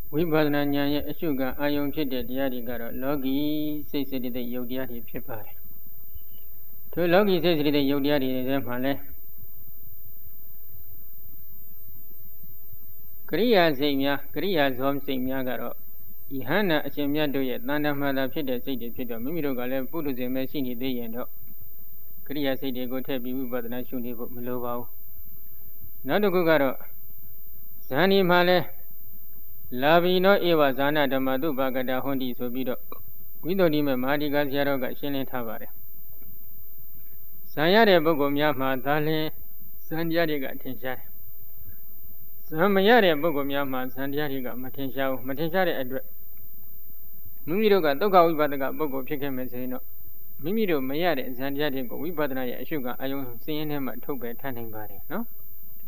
ဝိပဿနာဉာဏ်ရဲ့အရှုခံအာယုံဖြစ်တဲ့တရားတွေကတော့လောကီစိတ်စိတ်တဲ့ယုတ်တရားတွေဖြစ်ပါတယ်။ထိုလောကီစိတ်စိတ်တဲ့ယုတ်တရားတွေထဲမှာလဲကရိယာစိတ်များကရိယာဇောစိတ်များကတော့ဤဟန္တာအရှင်မြတ်တို့ရဲ့တဏ္ဍမှတာဖြစ်တဲ့စိတ်တွေဖြစ်တော့မိမိတို့ကလည်းပုထုဇဉ်ပဲရှိနေသေးရင်တော့ကရိယာစိတ်တွေကိုထည့်ပြီးဝိပဿနာရှုနေဖို့မလိုပါဘူး။နောက်တစ်ခုကတော့ဇာနီမှာလဲလာဘီနောဧဝဇာနာဓမ္မတုပါကတာဟွန်တိဆိုပြီးတော့ဝိသုဒ္ဓိမေမဟာဒီကဆရာတော်ကရှင်းလင်းထားပါတယ်။ဇံရတဲ့ပုဂ္ဂိုလ်များမှာဒါလင်းဇံတရားတွေကထင်ရှားတယ်။ဇံမရတဲ့ပုဂ္ဂိုလ်များမှာဇံတရားတွေကမထင်ရှားဘူး။မထင်ရှားတဲ့အတွက်မိမိတို့ကဒုက္ခဝိပဿကပုဂ္ဂိုလ်ဖြစ်ခဲ့မယ်ဆိုရင်တော့မိမိတို့မရတဲ့ဇံတရားတွေကိုဝိပဿနာရဲ့အရှုခံအာယုံစင်းရင်းထဲမှာထုတ်ပယ်ထားနိုင်ပါတယ်နော်။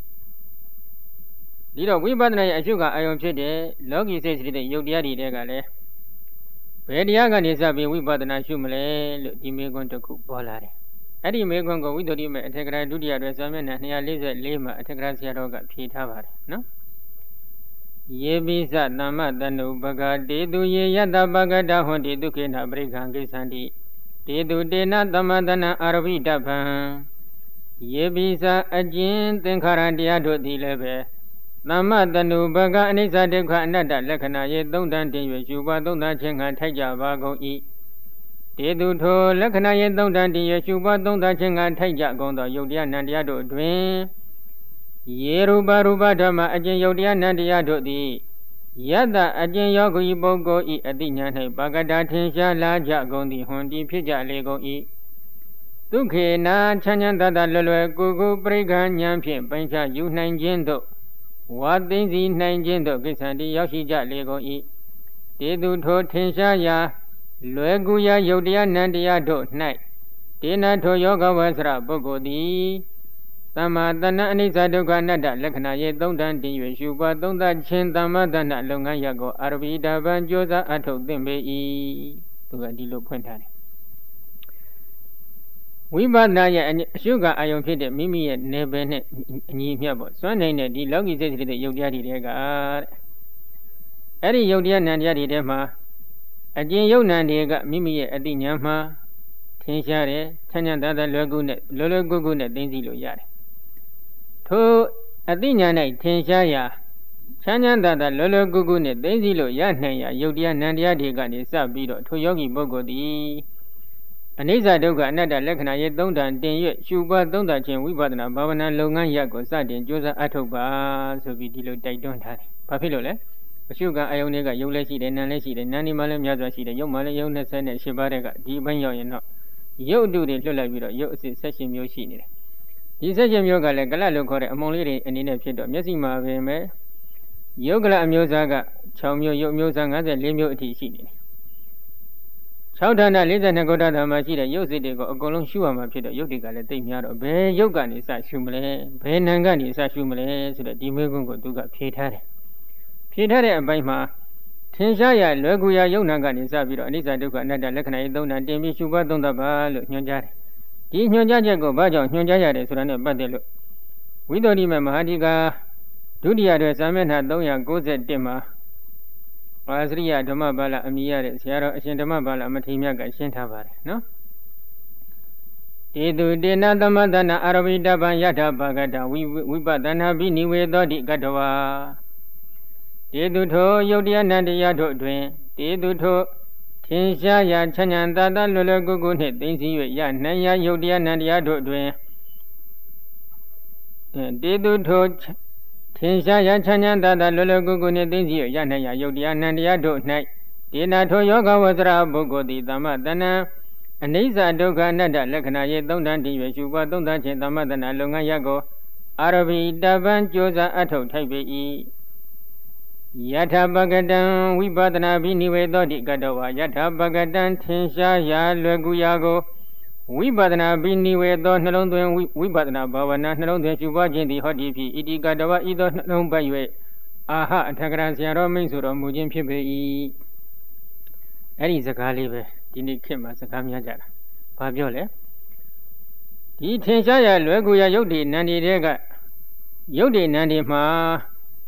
ဒီတော့ဝိပဿနာရဲ့အရှုခံအာယုံဖြစ်တဲ့လောကီစိတ်စိတ်တဲ့ယုတ်တရားတွေကလည်းဘယ်တရားကနေစပြီးဝိပဿနာရှုမလဲလို့ဒီမေခွန်းတစ်ခုပေါ်လာတယ်။အဲ့ဒီမေခွန်းကိုဝိသုဒ္ဓိမေအထက်ကရာဒုတိယတွဲစာမျက်နှာ244မှာအထက်ကရာဆရာတော်ကဖြေထားပါတယ်နော်။ယေပိစသမ္မတနုပဂတေတုယေယတပကတဟွန်တိဒုက္ခေနပရိက္ခံကိသန္တိတေတုတေနသမ္မတနအာရဘိတဗံယေပိစအကျဉ်သင်္ခါရတရားတို့သည်လည်းပဲသမ္မတနုပကအနိစ္စဒုက္ခအနတ္တလက္ခဏာရေသုံးတန်တင်၍ရှုပါသုံးတန်ခြင်းကထိုက်ကြပါကုန်၏တေတုထိုလက္ခဏာရေသုံးတန်တင်၍ရှုပါသုံးတန်ခြင်းကထိုက်ကြကုန်သောယုတ်တရားနံတရားတို့တွင်ယေရူပရူပဓမ္မအကျဉ်ယုတ်တရားနံတရားတို့သည်ယတ္တအကျဉ်ယောဂီပုဂ္ဂိုလ်၏အတိညာ၌ပါကတာထင်ရှားလာကြကုန်သည်ဟွန်တိဖြစ်ကြလေကုန်၏ဒုက္ခေနာချမ်းချမ်းသာသာလွယ်လွယ်ကိုယ်ကိုပရိက္ခဉာဏ်ဖြင့်ပိုင်းခြားယူနိုင်ခြင်းတို့ဝါသိသိနိုင်ခြင်းတို့ကိစ္စတိရောက်ရှိကြလေကုန်၏တေသူထိုထင်ရှားရာလွယ်ကူရာယုတ်တရားနံတရားတို့၌ဒေနထိုယောဂဝဆရပုဂ္ဂိုလ်သည်သမ္မာတဏ္ဍအနိစ္စဒုက္ခအနတ္တလက္ခဏာရေသုံးတန်တင်၍ရှုပါသုံးသခြင်းသမ္မာတဏ္ဍလုပ်ငန်းရပ်ကိုအာရဘိတဗံကြိုးစားအထုတ်သင့်ပေ၏သူကဒီလိုဖွင့်ထားတယ်ဝိပဿနာရဲ့အရှုခံအာယုံဖြစ်တဲ့မိမိရဲ့နယ်ပယ်နဲ့အညီမျှပေါ့စွမ်းနိုင်တဲ့ဒီလောကီစိတ်စိတ်တဲ့ယုတ်တရားတွေကတဲ့အဲ့ဒီယုတ်တရားနံတရားတွေထဲမှာအကျဉ်ယုတ်နံတွေကမိမိရဲ့အတိညာမှာထင်ရှားတယ်ချမ်းချမ်းသာသာလွယ်ကူနဲ့လွယ်လွယ်ကူကူနဲ့သိသိလို့ရတယ်ထိုအတိညာ၌ထင်ရှားရာချမ်းချမ်းသာသာလွယ်လွယ်ကူကူနဲ့သိသိလို့ရနိုင်ရာယုတ်တရားနံတရားတွေကနေစပြီးတော့ထိုယောဂီပုဂ္ဂိုလ်သည်အနိစ္စဒုက္ခအနတ္တလက္ခဏာရေသုံးတန်တင်၍ရှုပွားသုံးသခြင်းဝိပဿနာဘာဝနာလုပ်ငန်းရပ်ကိုစတင်ကြိုးစားအထောက်ပါဆိုပြီးဒီလိုတိုက်တွန်းထားတယ်။ဘာဖြစ်လို့လဲ။အရှုခံအယုံတွေကယုတ်လည်းရှိတယ်၊နာလည်းရှိတယ်၊နာနေမှလည်းများစွာရှိတယ်၊ယုတ်မှလည်းယုတ်28ပါးတဲ့ကဒီဘက်ရောက်ရင်တော့ယုတ်တုတွေလွတ်လိုက်ပြီးတော့ယုတ်အစစ်18မျိုးရှိနေတယ်။ဒီ18မျိုးကလည်းကလလို့ခေါ်တဲ့အမုံလေးတွေအနေနဲ့ဖြစ်တော့မျက်စိမှာပင်ပဲယုတ်ကလအမျိုးသားက6မျိုးယုတ်မျိုးသား54မျိုးအထိရှိနေတယ်6ဌာန42ခုဋ္ဌာမှာရှိတဲ့ရုပ်စိတ်တွေကိုအကုန်လုံးရှုရမှာဖြစ်တော့ရုပ်တွေကလည်းသိများတော့ဘယ်ရုပ်ကနေစရှုမလဲဘယ်နာမ်ကနေစရှုမလဲဆိုတော့ဒီမေခွန်းကိုသူကဖြေထားတယ်ဖြေထားတဲ့အပိုင်းမှာထင်ရှားရလွယ်ကူရာယုတ်နာကနေစပြီးတော့အနိစ္စဒုက္ခအနတ္တလက္ခဏာရေးသုံးတာတင်ပြီးရှုပွားသုံးသပ်ပါလို့ညွှန်ကြားတယ်ဒီညွှန်ကြားချက်ကိုဘာကြောင့်ညွှန်ကြားရတယ်ဆိုတာနဲ့ပတ်သက်လို့ဝိသုဒ္ဓိမေမဟာဒီကာဒုတိယတွဲစာမျက်နှာ391မှာပါစရိယဓမ္မပါဠအမိရတဲ့ဆရာတော်အရှင်ဓမ္မပါဠမထေရမြတ်ကရှင်းထားပါတယ်နော်တေတုတေနသမတနာအာရဘိတဗံယထာပါကတဝိပဿနာဘိနိဝေသောတိကတဝါတေတုထိုယုတ်တရားနံတရားတို့တွင်တေတုထိုထင်ရှားရာချမ်းချမ်းသာသာလွယ်လွယ်ကူကူနှင့်သိသိ၍ရနိုင်ရာယုတ်တရားနံတရားတို့တွင်တေတုထိုထင်ရှားရာချမ်းချမ်းသာသာလွယ်လွယ်ကူကူနှင့်သိသိရနိုင်ရာယုတ်တရားနံတရားတို့၌ဒေနာထိုယောဂဝဆရာပုဂ္ဂိုလ်သည်သမ္မတဏံအနိစ္စဒုက္ခအနတ္တလက္ခဏာရေသုံးတန်တည်၍ရှုပွားသုံးသခြင်းသမ္မတဏလုပ်ငန်းရပ်ကိုအာရဘိတဗံကြိုးစားအထောက်ထိုက်ပေ၏ယထာပကတံဝိပဿနာဘိနိဝေသောတိကတဝါယထာပကတံထင်ရှားရာလွယ်ကူရာကိုဝိပဿနာဘိနိဝေသောနှလုံးသွင်းဝိပဿနာဘာဝနာနှလုံးသွင်းရှုပွားခြင်းသည်ဟောဒီဖြစ်ဣတိကတဝါဤသောနှလုံးပတ်၍အာဟအထက်ကရာဆရာတော်မိန့်ဆိုတော်မူခြင်းဖြစ်ပေ၏အဲ့ဒီစကားလေးပဲဒီနေ့ခေတ်မှာစကားများကြတာဘာပြောလဲဒီထင်ရှားရလွယ်ကူရယုတ်ဒီနန္ဒီတွေကယုတ်ဒီနန္ဒီမှာ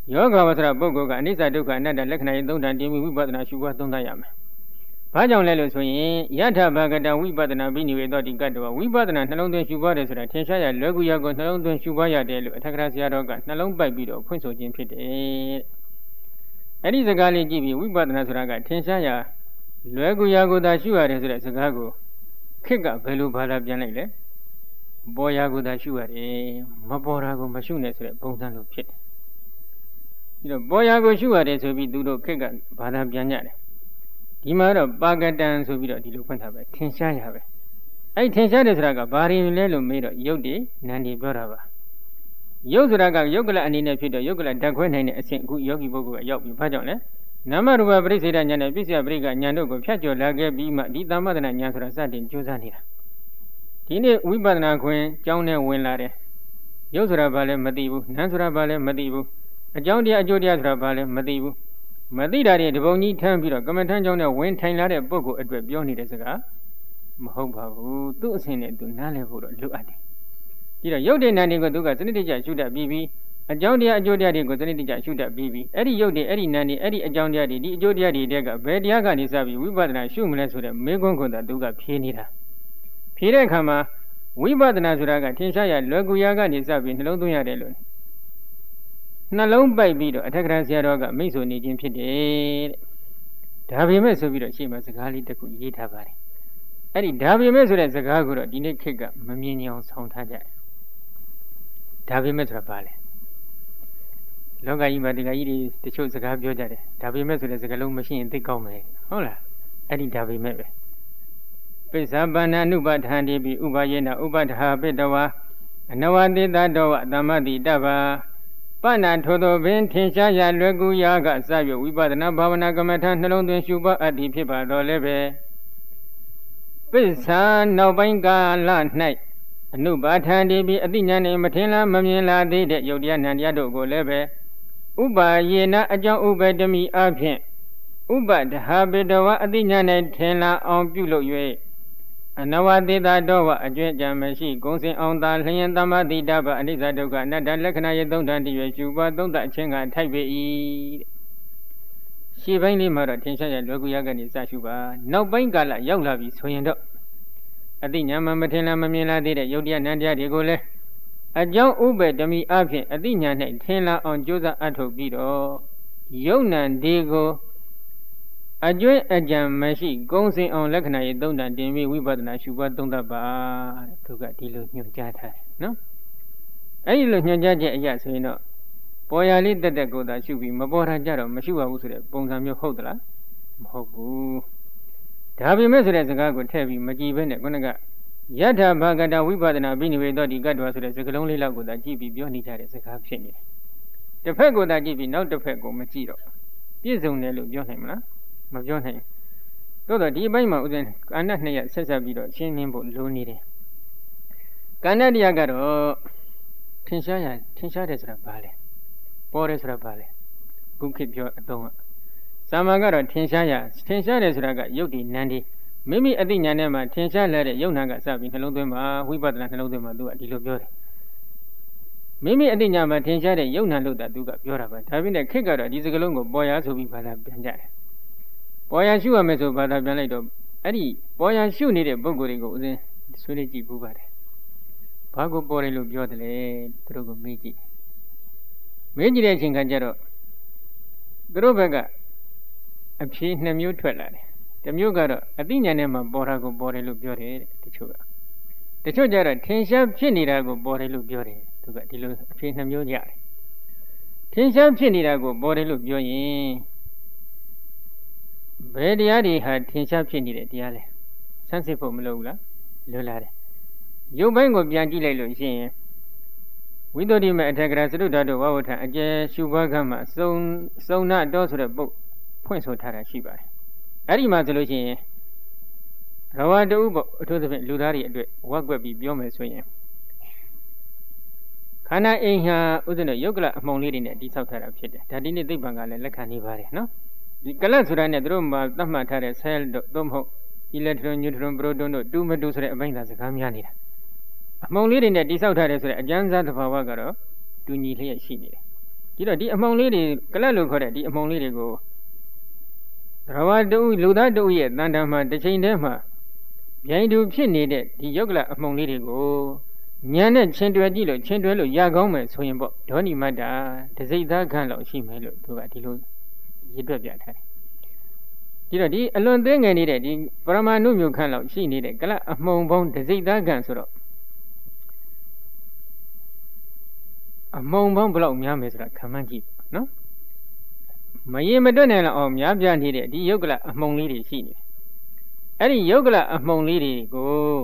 ယောဂဝဆရာပုဂ္ဂိုလ်ကအနိစ္စဒုက္ခအနတ္တလက္ခဏာရေးသုံးဌာန်တင်ပြီးဝိပဿနာရှုပွားသုံးသပ်ရမယ်။ဘာကြောင့်လဲလို့ဆိုရင်ယထာဘဂတဝိပဿနာဘိနိဝေသောတိကတ္တဝဝိပဿနာနှလုံးသွင်းရှုပွားတယ်ဆိုတာထင်ရှားရလွယ်ကူရကိုနှလုံးသွင်းရှုပွားရတယ်လို့အထက်ကရာဆရာတော်ကနှလုံးပိုက်ပြီးတော့ဖွင့်ဆိုခြင်းဖြစ်တယ်။အဲ့ဒီစကားလေးကြည့်ပြီးဝိပဿနာဆိုတာကထင်ရှားရလွယ်ကူရကိုသာရှုရတယ်ဆိုတဲ့စကားကိုခေတ်ကဘယ်လိုဘာသာပြန်လိုက်လဲ။ပေါ်ရာကိုသာရှုရတယ်မပေါ်တာကိုမရှုနဲ့ဆိုတဲ့ပုံစံလိုဖြစ်တယ်။ဒီတော့ပေါ်ရာကိုရှုရတယ်ဆိုပြီးသူတို့ခေတ်ကဘာသာပြန်ကြတယ်ဒီမှာတော့ပါကတန်ဆိုပြီးတော့ဒီလိုဖွင့်ထားပဲထင်ရှားရပဲအဲ့ထင်ရှားတယ်ဆိုတာကဘာတွေလဲလို့မေးတော့ယုတ်တွေနံတွေပြောတာပါယုတ်ဆိုတာကယုတ်ကလအနေနဲ့ဖြစ်တော့ယုတ်ကလဓာတ်ခွဲနိုင်တဲ့အဆင့်အခုယောဂီပုဂ္ဂိုလ်ကရောက်ပြီဘာကြောင့်လဲနာမရူပပရိစ္ဆေဒဉာဏ်နဲ့ပြစ္ဆယပရိကဉာဏ်တို့ကိုဖြတ်ကျော်လာခဲ့ပြီးမှဒီသမ္မဒနာဉာဏ်ဆိုတာစတင်ကြိုးစားနေတာဒီနေ့ဝိပဿနာခွင်ကျောင်းနဲ့ဝင်လာတယ်ယုတ်ဆိုတာဘာလဲမသိဘူးနံဆိုတာဘာလဲမသိဘူးအကြောင်းတရားအကျိုးတရားဆိုတာဘာလဲမသိဘူးမသိတာတွေတပုံကြီးထမ်းပြီးတော့ကမ္မထမ်းကြောင်းနဲ့ဝင်ထိုင်လာတဲ့ပုဂ္ဂိုလ်အတွက်ပြောနေတဲ့စကားမဟုတ်ပါဘူးသူ့အစဉ်နဲ့သူနားလည်ဖို့တော့လိုအပ်တယ်ဒီတော့ယုတ်တဲ့နာနေကိုသူကစနစ်တကျရှုတတ်ပြီးအကြောင်းတရားအကျိုးတရားတွေကိုစနစ်တကျရှုတတ်ပြီးအဲ့ဒီယုတ်တဲ့အဲ့ဒီနာနေအဲ့ဒီအကြောင်းတရားတွေဒီအကျိုးတရားတွေတဲကဘယ်တရားကနေစပြီးဝိပဿနာရှုမလဲဆိုတဲ့မေးခွန်းကိုသာသူကဖြေနေတာဖြေတဲ့အခါမှာဝိပဿနာဆိုတာကထင်ရှားရလွယ်ကူရာကနေစပြီးနှလုံးသွင်းရတယ်လို့နှလုံးပိုက်ပြီးတော့အထက်ကရာဆရာတော်ကမိတ်ဆွေနေခြင်းဖြစ်တယ်တဲ့ဒါပေမဲ့ဆိုပြီးတော့ရှေ့မှာစကားလေးတစ်ခုရေးထားပါတယ်အဲ့ဒီဒါပေမဲ့ဆိုတဲ့စကားကိုတော့ဒီနေ့ခေတ်ကမမြင်အောင်ဆောင်းထားကြတယ်ဒါပေမဲ့ဆိုတာဘာလဲလောကကြီးမှာတရားကြီးတွေတချို့စကားပြောကြတယ်ဒါပေမဲ့ဆိုတဲ့စကားလုံးမရှိရင်သိကောင်းမယ်ဟုတ်လားအဲ့ဒီဒါပေမဲ့ပဲပိဿဗန္နနုပဋ္ဌာန်တိပိဥပယေနဥပဋ္ဌာပိတဝါအနဝတိတတောဝသမ္မတိတဗ္ဗပဏ္ဏထိုသောပင်ထင်ရှားရလွယ်ကူရာကစ၍ဝိပဿနာဘာဝနာကမ္မထာနှလုံးသွင်းရှုပွားအပ်သည်ဖြစ်ပါတော့လည်းပဲပိဿာနောက်ပိုင်းကာလ၌အနုပါထံတိပြီးအတိညာနှင့်မထင်လားမမြင်လားသေးတဲ့ယုတ်တရားနံတရားတို့ကိုလည်းပဲဥပါယေနအကြောင်းဥပတမိအဖြင့်ဥပဒဟာပေတဝအတိညာနှင့်ထင်လားအောင်ပြုလုပ်၍အနဝတိတတောဝအကျွင့်ကြံမရှိဂုံစင်အောင်သာလျင်သမ္မာတိတဗ္ဗအနိစ္စဒုက္ခအနတ္တလက္ခဏာရေသုံးဌာန်တည်းရှုပွားသုံးသပ်အချင်းကထိုက်ပေ၏ရှေ့ပိုင်းလေးမှာတော့ထင်ရှားရလွယ်ကူရကနေစရှုပါနောက်ပိုင်းကာလရောက်လာပြီဆိုရင်တော့အတိညာမထင်လားမမြင်လားသေးတဲ့ယုတ်တရားနံတရားတွေကိုလည်းအကြောင်းဥပဒမိအဖြင့်အတိညာ၌ထင်လားအောင်ကြိုးစားအထုတ်ပြီးတော့ယုတ်နံဒီကိုအကျွင့်အကြံမရှိဂုံစင်အောင်လက္ခဏာရေးသုံးတန်တင်ပြီးဝိပဿနာရှုပွားသုံးသပ်ပါသူကဒီလိုညွှန်ကြားထားတယ်နော်အဲ့ဒီလိုညွှန်ကြားချက်အရာဆိုရင်တော့ပေါ်ရလေးတက်တက်ကိုသာရှုပြီးမပေါ်တာကြတော့မရှုပါဘူးဆိုတဲ့ပုံစံမျိုးဟုတ်သလားမဟုတ်ဘူးဒါပေမဲ့ဆိုတဲ့စကားကိုထည့်ပြီးမကြည့်ဘဲနဲ့ခုနကယထာဘဂတဝိပဿနာဘိနိဝေသောတိကတ္တဝဆိုတဲ့စကားလုံးလေးလောက်ကိုသာကြည့်ပြီးပြောနေကြတဲ့စကားဖြစ်နေတယ်တစ်ဖက်ကိုသာကြည့်ပြီးနောက်တစ်ဖက်ကိုမကြည့်တော့ပြည့်စုံတယ်လို့ပြောနိုင်မလားမပြောနိုင်သို့တော့ဒီအပိုင်းမှာဥစဉ်ကာဏနှစ်ရက်ဆက်ဆက်ပြီးတော့ရှင်းလင်းဖို့လိုနေတယ်ကာဏတရားကတော့ထင်ရှားတယ်ဆိုတာဘာလဲပေါ်တယ်ဆိုတာဘာလဲခုခေတ်ပြောအသုံးကစာမကတော့ထင်ရှားတယ်ဆိုတာကယုတ်ဒီနံဒီမိမိအသိဉာဏ်နဲ့မှထင်ရှားလာတဲ့ယုတ်နံကစပြီးနှလုံးသွင်းမှာဝိပဿနာနှလုံးသွင်းမှာသူကဒီလိုပြောတယ်မိမိအသိဉာဏ်မှာထင်ရှားတဲ့ယုတ်နံလို့သူကပြောတာပါဒါပေမဲ့ခေတ်ကတော့ဒီစကလုံးကိုပေါ်ရဆိုပြီးဘာသာပြန်ကြတယ်ပေါ်ရရှုရမယ်ဆိုဘာသာပြန်လိုက်တော့အဲ့ဒီပေါ်ရရှုနေတဲ့ပုဂ္ဂိုလ်တွေကိုဥစဉ်ဆွေးနွေးကြည့်ပူပါတယ်ဘာကိုပေါ်တယ်လို့ပြောတယ်လဲသူတို့ကိုမေးကြည့်တဲ့အချိန်ခါကျတော့သူတို့ဘက်ကအဖြေနှစ်မျိုးထွက်လာတယ်တစ်မျိုးကတော့အသိဉာဏ်နဲ့မှပေါ်တာကိုပေါ်တယ်လို့ပြောတယ်တဲ့တချို့ကျတော့ထင်ရှားဖြစ်နေတာကိုပေါ်တယ်လို့ပြောတယ်သူကဒီလိုအဖြေနှစ်မျိုးရတယ်ထင်ရှားဖြစ်နေတာကိုပေါ်တယ်လို့ပြောရင်ဘယ်တရားတွေဟာထင်ရှားဖြစ်နေတဲ့တရားလဲဆန်းစစ်ဖို့မလိုဘူးလားလွယ်လာတယ်ရုပ်ပိုင်းကိုပြန်ကြည့်လိုက်လို့ရှိရင်ဝိသုဒ္ဓိမေအထက်ကရာသရုဒ္ဓတို့ဝဝထအကျယ်ရှုပွားကမှာစုံနာတော်ဆိုတဲ့ပုတ်ဖွင့်ဆိုထားတာရှိပါတယ်အဲ့ဒီမှာဆိုလို့ရှိရင်ရဝတူပေါ့အထူးသဖြင့်လူသားတွေအတွက်ဝက်ကွက်ပြီးပြောမယ်ဆိုရင်ခန္ဓာအိမ်ဟာဥဒ္ဒနဲ့ယုတ်ကလအမှုံလေးတွေနဲ့တိဆောက်ထားတာဖြစ်တယ်ဒါဒီနေ့သိပ္ပံကလည်းလက်ခံနေပါတယ်နော်ဒီကလတ်ဆိုတာနဲ့တို့မှာသတ်မှတ်ထားတဲ့ cell တို့သို့မဟုတ် electron neutron proton တို့တူမတူဆိုတဲ့အပိုင်းသာစကားများနေတာအမှုံလေးတွေနဲ့တိဆောက်ထားတယ်ဆိုတဲ့အကျဉ်းစားသဘာဝကတော့တူညီလျက်ရှိနေတယ်ဒီတော့ဒီအမှောင်လေးတွေကလတ်လို့ခေါ်တဲ့ဒီအမှောင်လေးတွေကိုသရဝတူလူသားတူရဲ့တန်တမ်းမှာတစ်ချိန်တည်းမှာဗျိုင်းတူဖြစ်နေတဲ့ဒီယုတ်ကလအမှောင်လေးတွေကိုဉာဏ်နဲ့ချင်းတွယ်ကြည့်လို့ချင်းတွယ်လို့ရကောင်းမယ်ဆိုရင်ပေါ့ဒေါနိမတ္တာတစိတ်သားခန့်လောက်ရှိမယ်လို့သူကဒီလိုရည်တွက်ပြထားတယ်ဒီတော့ဒီအလွန်သေးငယ်နေတဲ့ဒီပရမဏုမျိုးခန့်လောက်ရှိနေတဲ့ကလအမှောင်ပေါင်းတစိတ်သားခန့်ဆိုတော့အမှောင်ပေါင်းဘယ်လောက်များမယ်ဆိုတာခံမှန်းကြည့်နော်မရင်မတွက်နိုင်လောက်အောင်များပြားနေတဲ့ဒီယုတ်ကလအမှောင်လေးတွေရှိနေတယ်အဲ့ဒီယုတ်ကလအမှောင်လေးတွေကို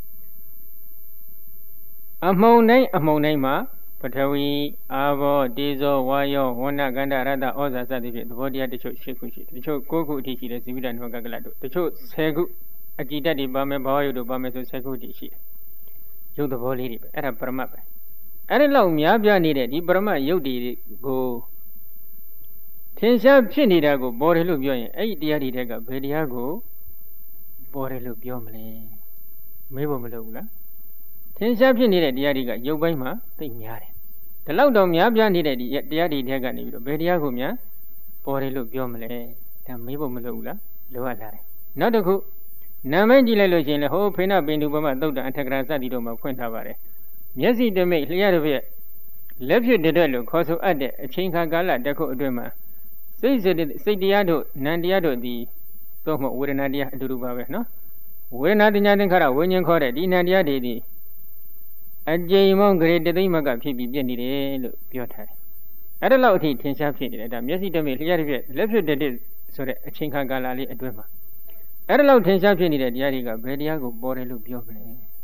အမှောင်တိုင်းမှာပထဝီအာဘောတေဇောဝါယောဝဏကန္တရတ္တဩဇာစသည်ဖြင့်သဘောတရားတချို့၈ခုရှိတယ်တချို့9ခုအထိရှိတယ်ဇိဝိတနဝကကလတို့တချို့10ခုအကြည်တက်တွေပါမယ်ဘာဝယုတ်တို့ပါမယ်ဆို10ခုအထိရှိတယ်ယုတ်သဘောလေးတွေပဲအဲ့ဒါပရမတ်ပဲအဲ့ဒီလောက်များပြားနေတဲ့ဒီပရမတ်ယုတ်တွေကိုထင်ရှားဖြစ်နေတာကိုပေါ်တယ်လို့ပြောရင်အဲ့ဒီတရားတွေတက်ကဘယ်တရားကိုပေါ်တယ်လို့ပြောမလဲမေးဖို့မလိုဘူးလားထင်ရှားဖြစ်နေတဲ့တရားတွေကရုပ်ပိုင်းမှာသိများတယ်ဒီလောက်တော့များပြားနေတဲ့ဒီတရားတွေတက်ကနေပြီးတော့ဘယ်တရားကိုများပေါ်တယ်လို့ပြောမလဲဒါမေးဖို့မလိုဘူးလားလိုအပ်လာတယ်နောက်တစ်ခုနာမည်ကြည့်လိုက်လို့ရှိရင်လည်းဟိုဖေနပိန္ဒုပမသုတ်တံအထက်ကရာစသည်တို့မှာဖွင့်ထားပါတယ်မျက်စိတမိတ်လျှက်တစ်ပြက်လက်ဖြစ်တဲ့လို့ခေါ်ဆိုအပ်တဲ့အချိန်ခါကာလတစ်ခုအတွင်းမှာစိတ်တရားတို့နံတရားတို့သည်သို့မဟုတ်ဝေဒနာတရားအတူတူပါပဲနော်ဝေဒနာတင်ညာသင်္ခါရဝိညာဉ်ခေါ်တဲ့ဒီနံတရားတွေသည်အကျိန်မောင်းဂရေတသိမ့်မကဖြစ်ပြီးပြည့်နေတယ်လို့ပြောထားတယ်အဲ့ဒါလောက်အထိထင်ရှားဖြစ်နေတယ်ဒါမျက်စိတမိတ်လျှက်တစ်ပြက်လက်ဖြစ်တဲ့ဆိုတဲ့အချိန်ခါကာလလေးအတွင်းမှာအဲ့ဒါလောက်ထင်ရှားဖြစ်နေတဲ့တရားတွေကဘယ်တရားကိုပေါ်တယ်လို့ပြောမလဲ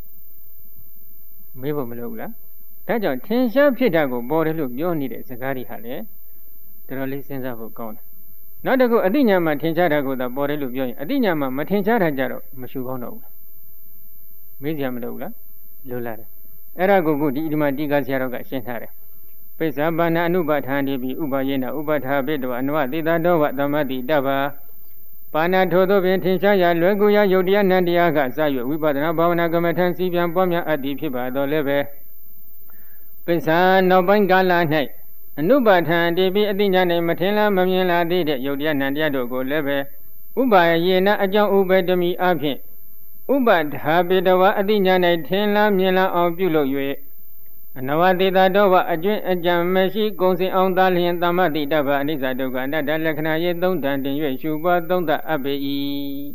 မေးဖို့မလိုဘူးလားဒါကြောင့်ထင်ရှားဖြစ်တာကိုပေါ်တယ်လို့ပြောနေတဲ့စကားတွေဟာလေတော်တော်လေးစဉ်းစားဖို့ကောင်းတယ်နောက်တစ်ခုအတိညာမှာထင်ရှားတာကိုသာပေါ်တယ်လို့ပြောရင်အတိညာမှာမထင်ရှားတာကြတော့မရှုကောင်းတော့ဘူးမေးကြမလို့ဘူးလားလိုလာတယ်အဲ့ဒါကိုဒီမှာတိကဆရာတော်ကရှင်းထားတယ်ပိဿဘာနာအနုပါထာတိပိဥပယေနဥပထာပိတဝအနဝတိတတောဝသမတိတဗ္ဗပါဏထိုသောပင်ထင်ရှားရာလွယ်ကူရာယုတ်တရားနံတရားကစ၍ဝိပဿနာဘာဝနာကမ္မထံစီပြန်ပွားများအပ်သည်ဖြစ်ပါတော်လည်းပဲပိဿနောက်ပိုင်းကာလ၌အနုပါထံတိပိအတိညာ၌မထင်လားမမြင်လားသေးတဲ့ယုတ်တရားနံတရားတို့ကိုလည်းပဲဥပါယေနအကြောင်းဥပေတမိအဖြင့်ဥပဒါပေတဝအတိညာ၌ထင်လားမြင်လားအောင်ပြုလုပ်၍အနဝတိတတောဝအကျွင့်အကြံမရှိကုံစင်အောင်သာလျင်သမ္မတိတဗ္ဗအနိစ္စဒုက္ခအနတ္တလက္ခဏာရေသုံးတန်တင်၍ရှုပွားသုံးသပ်အပ်ပေ၏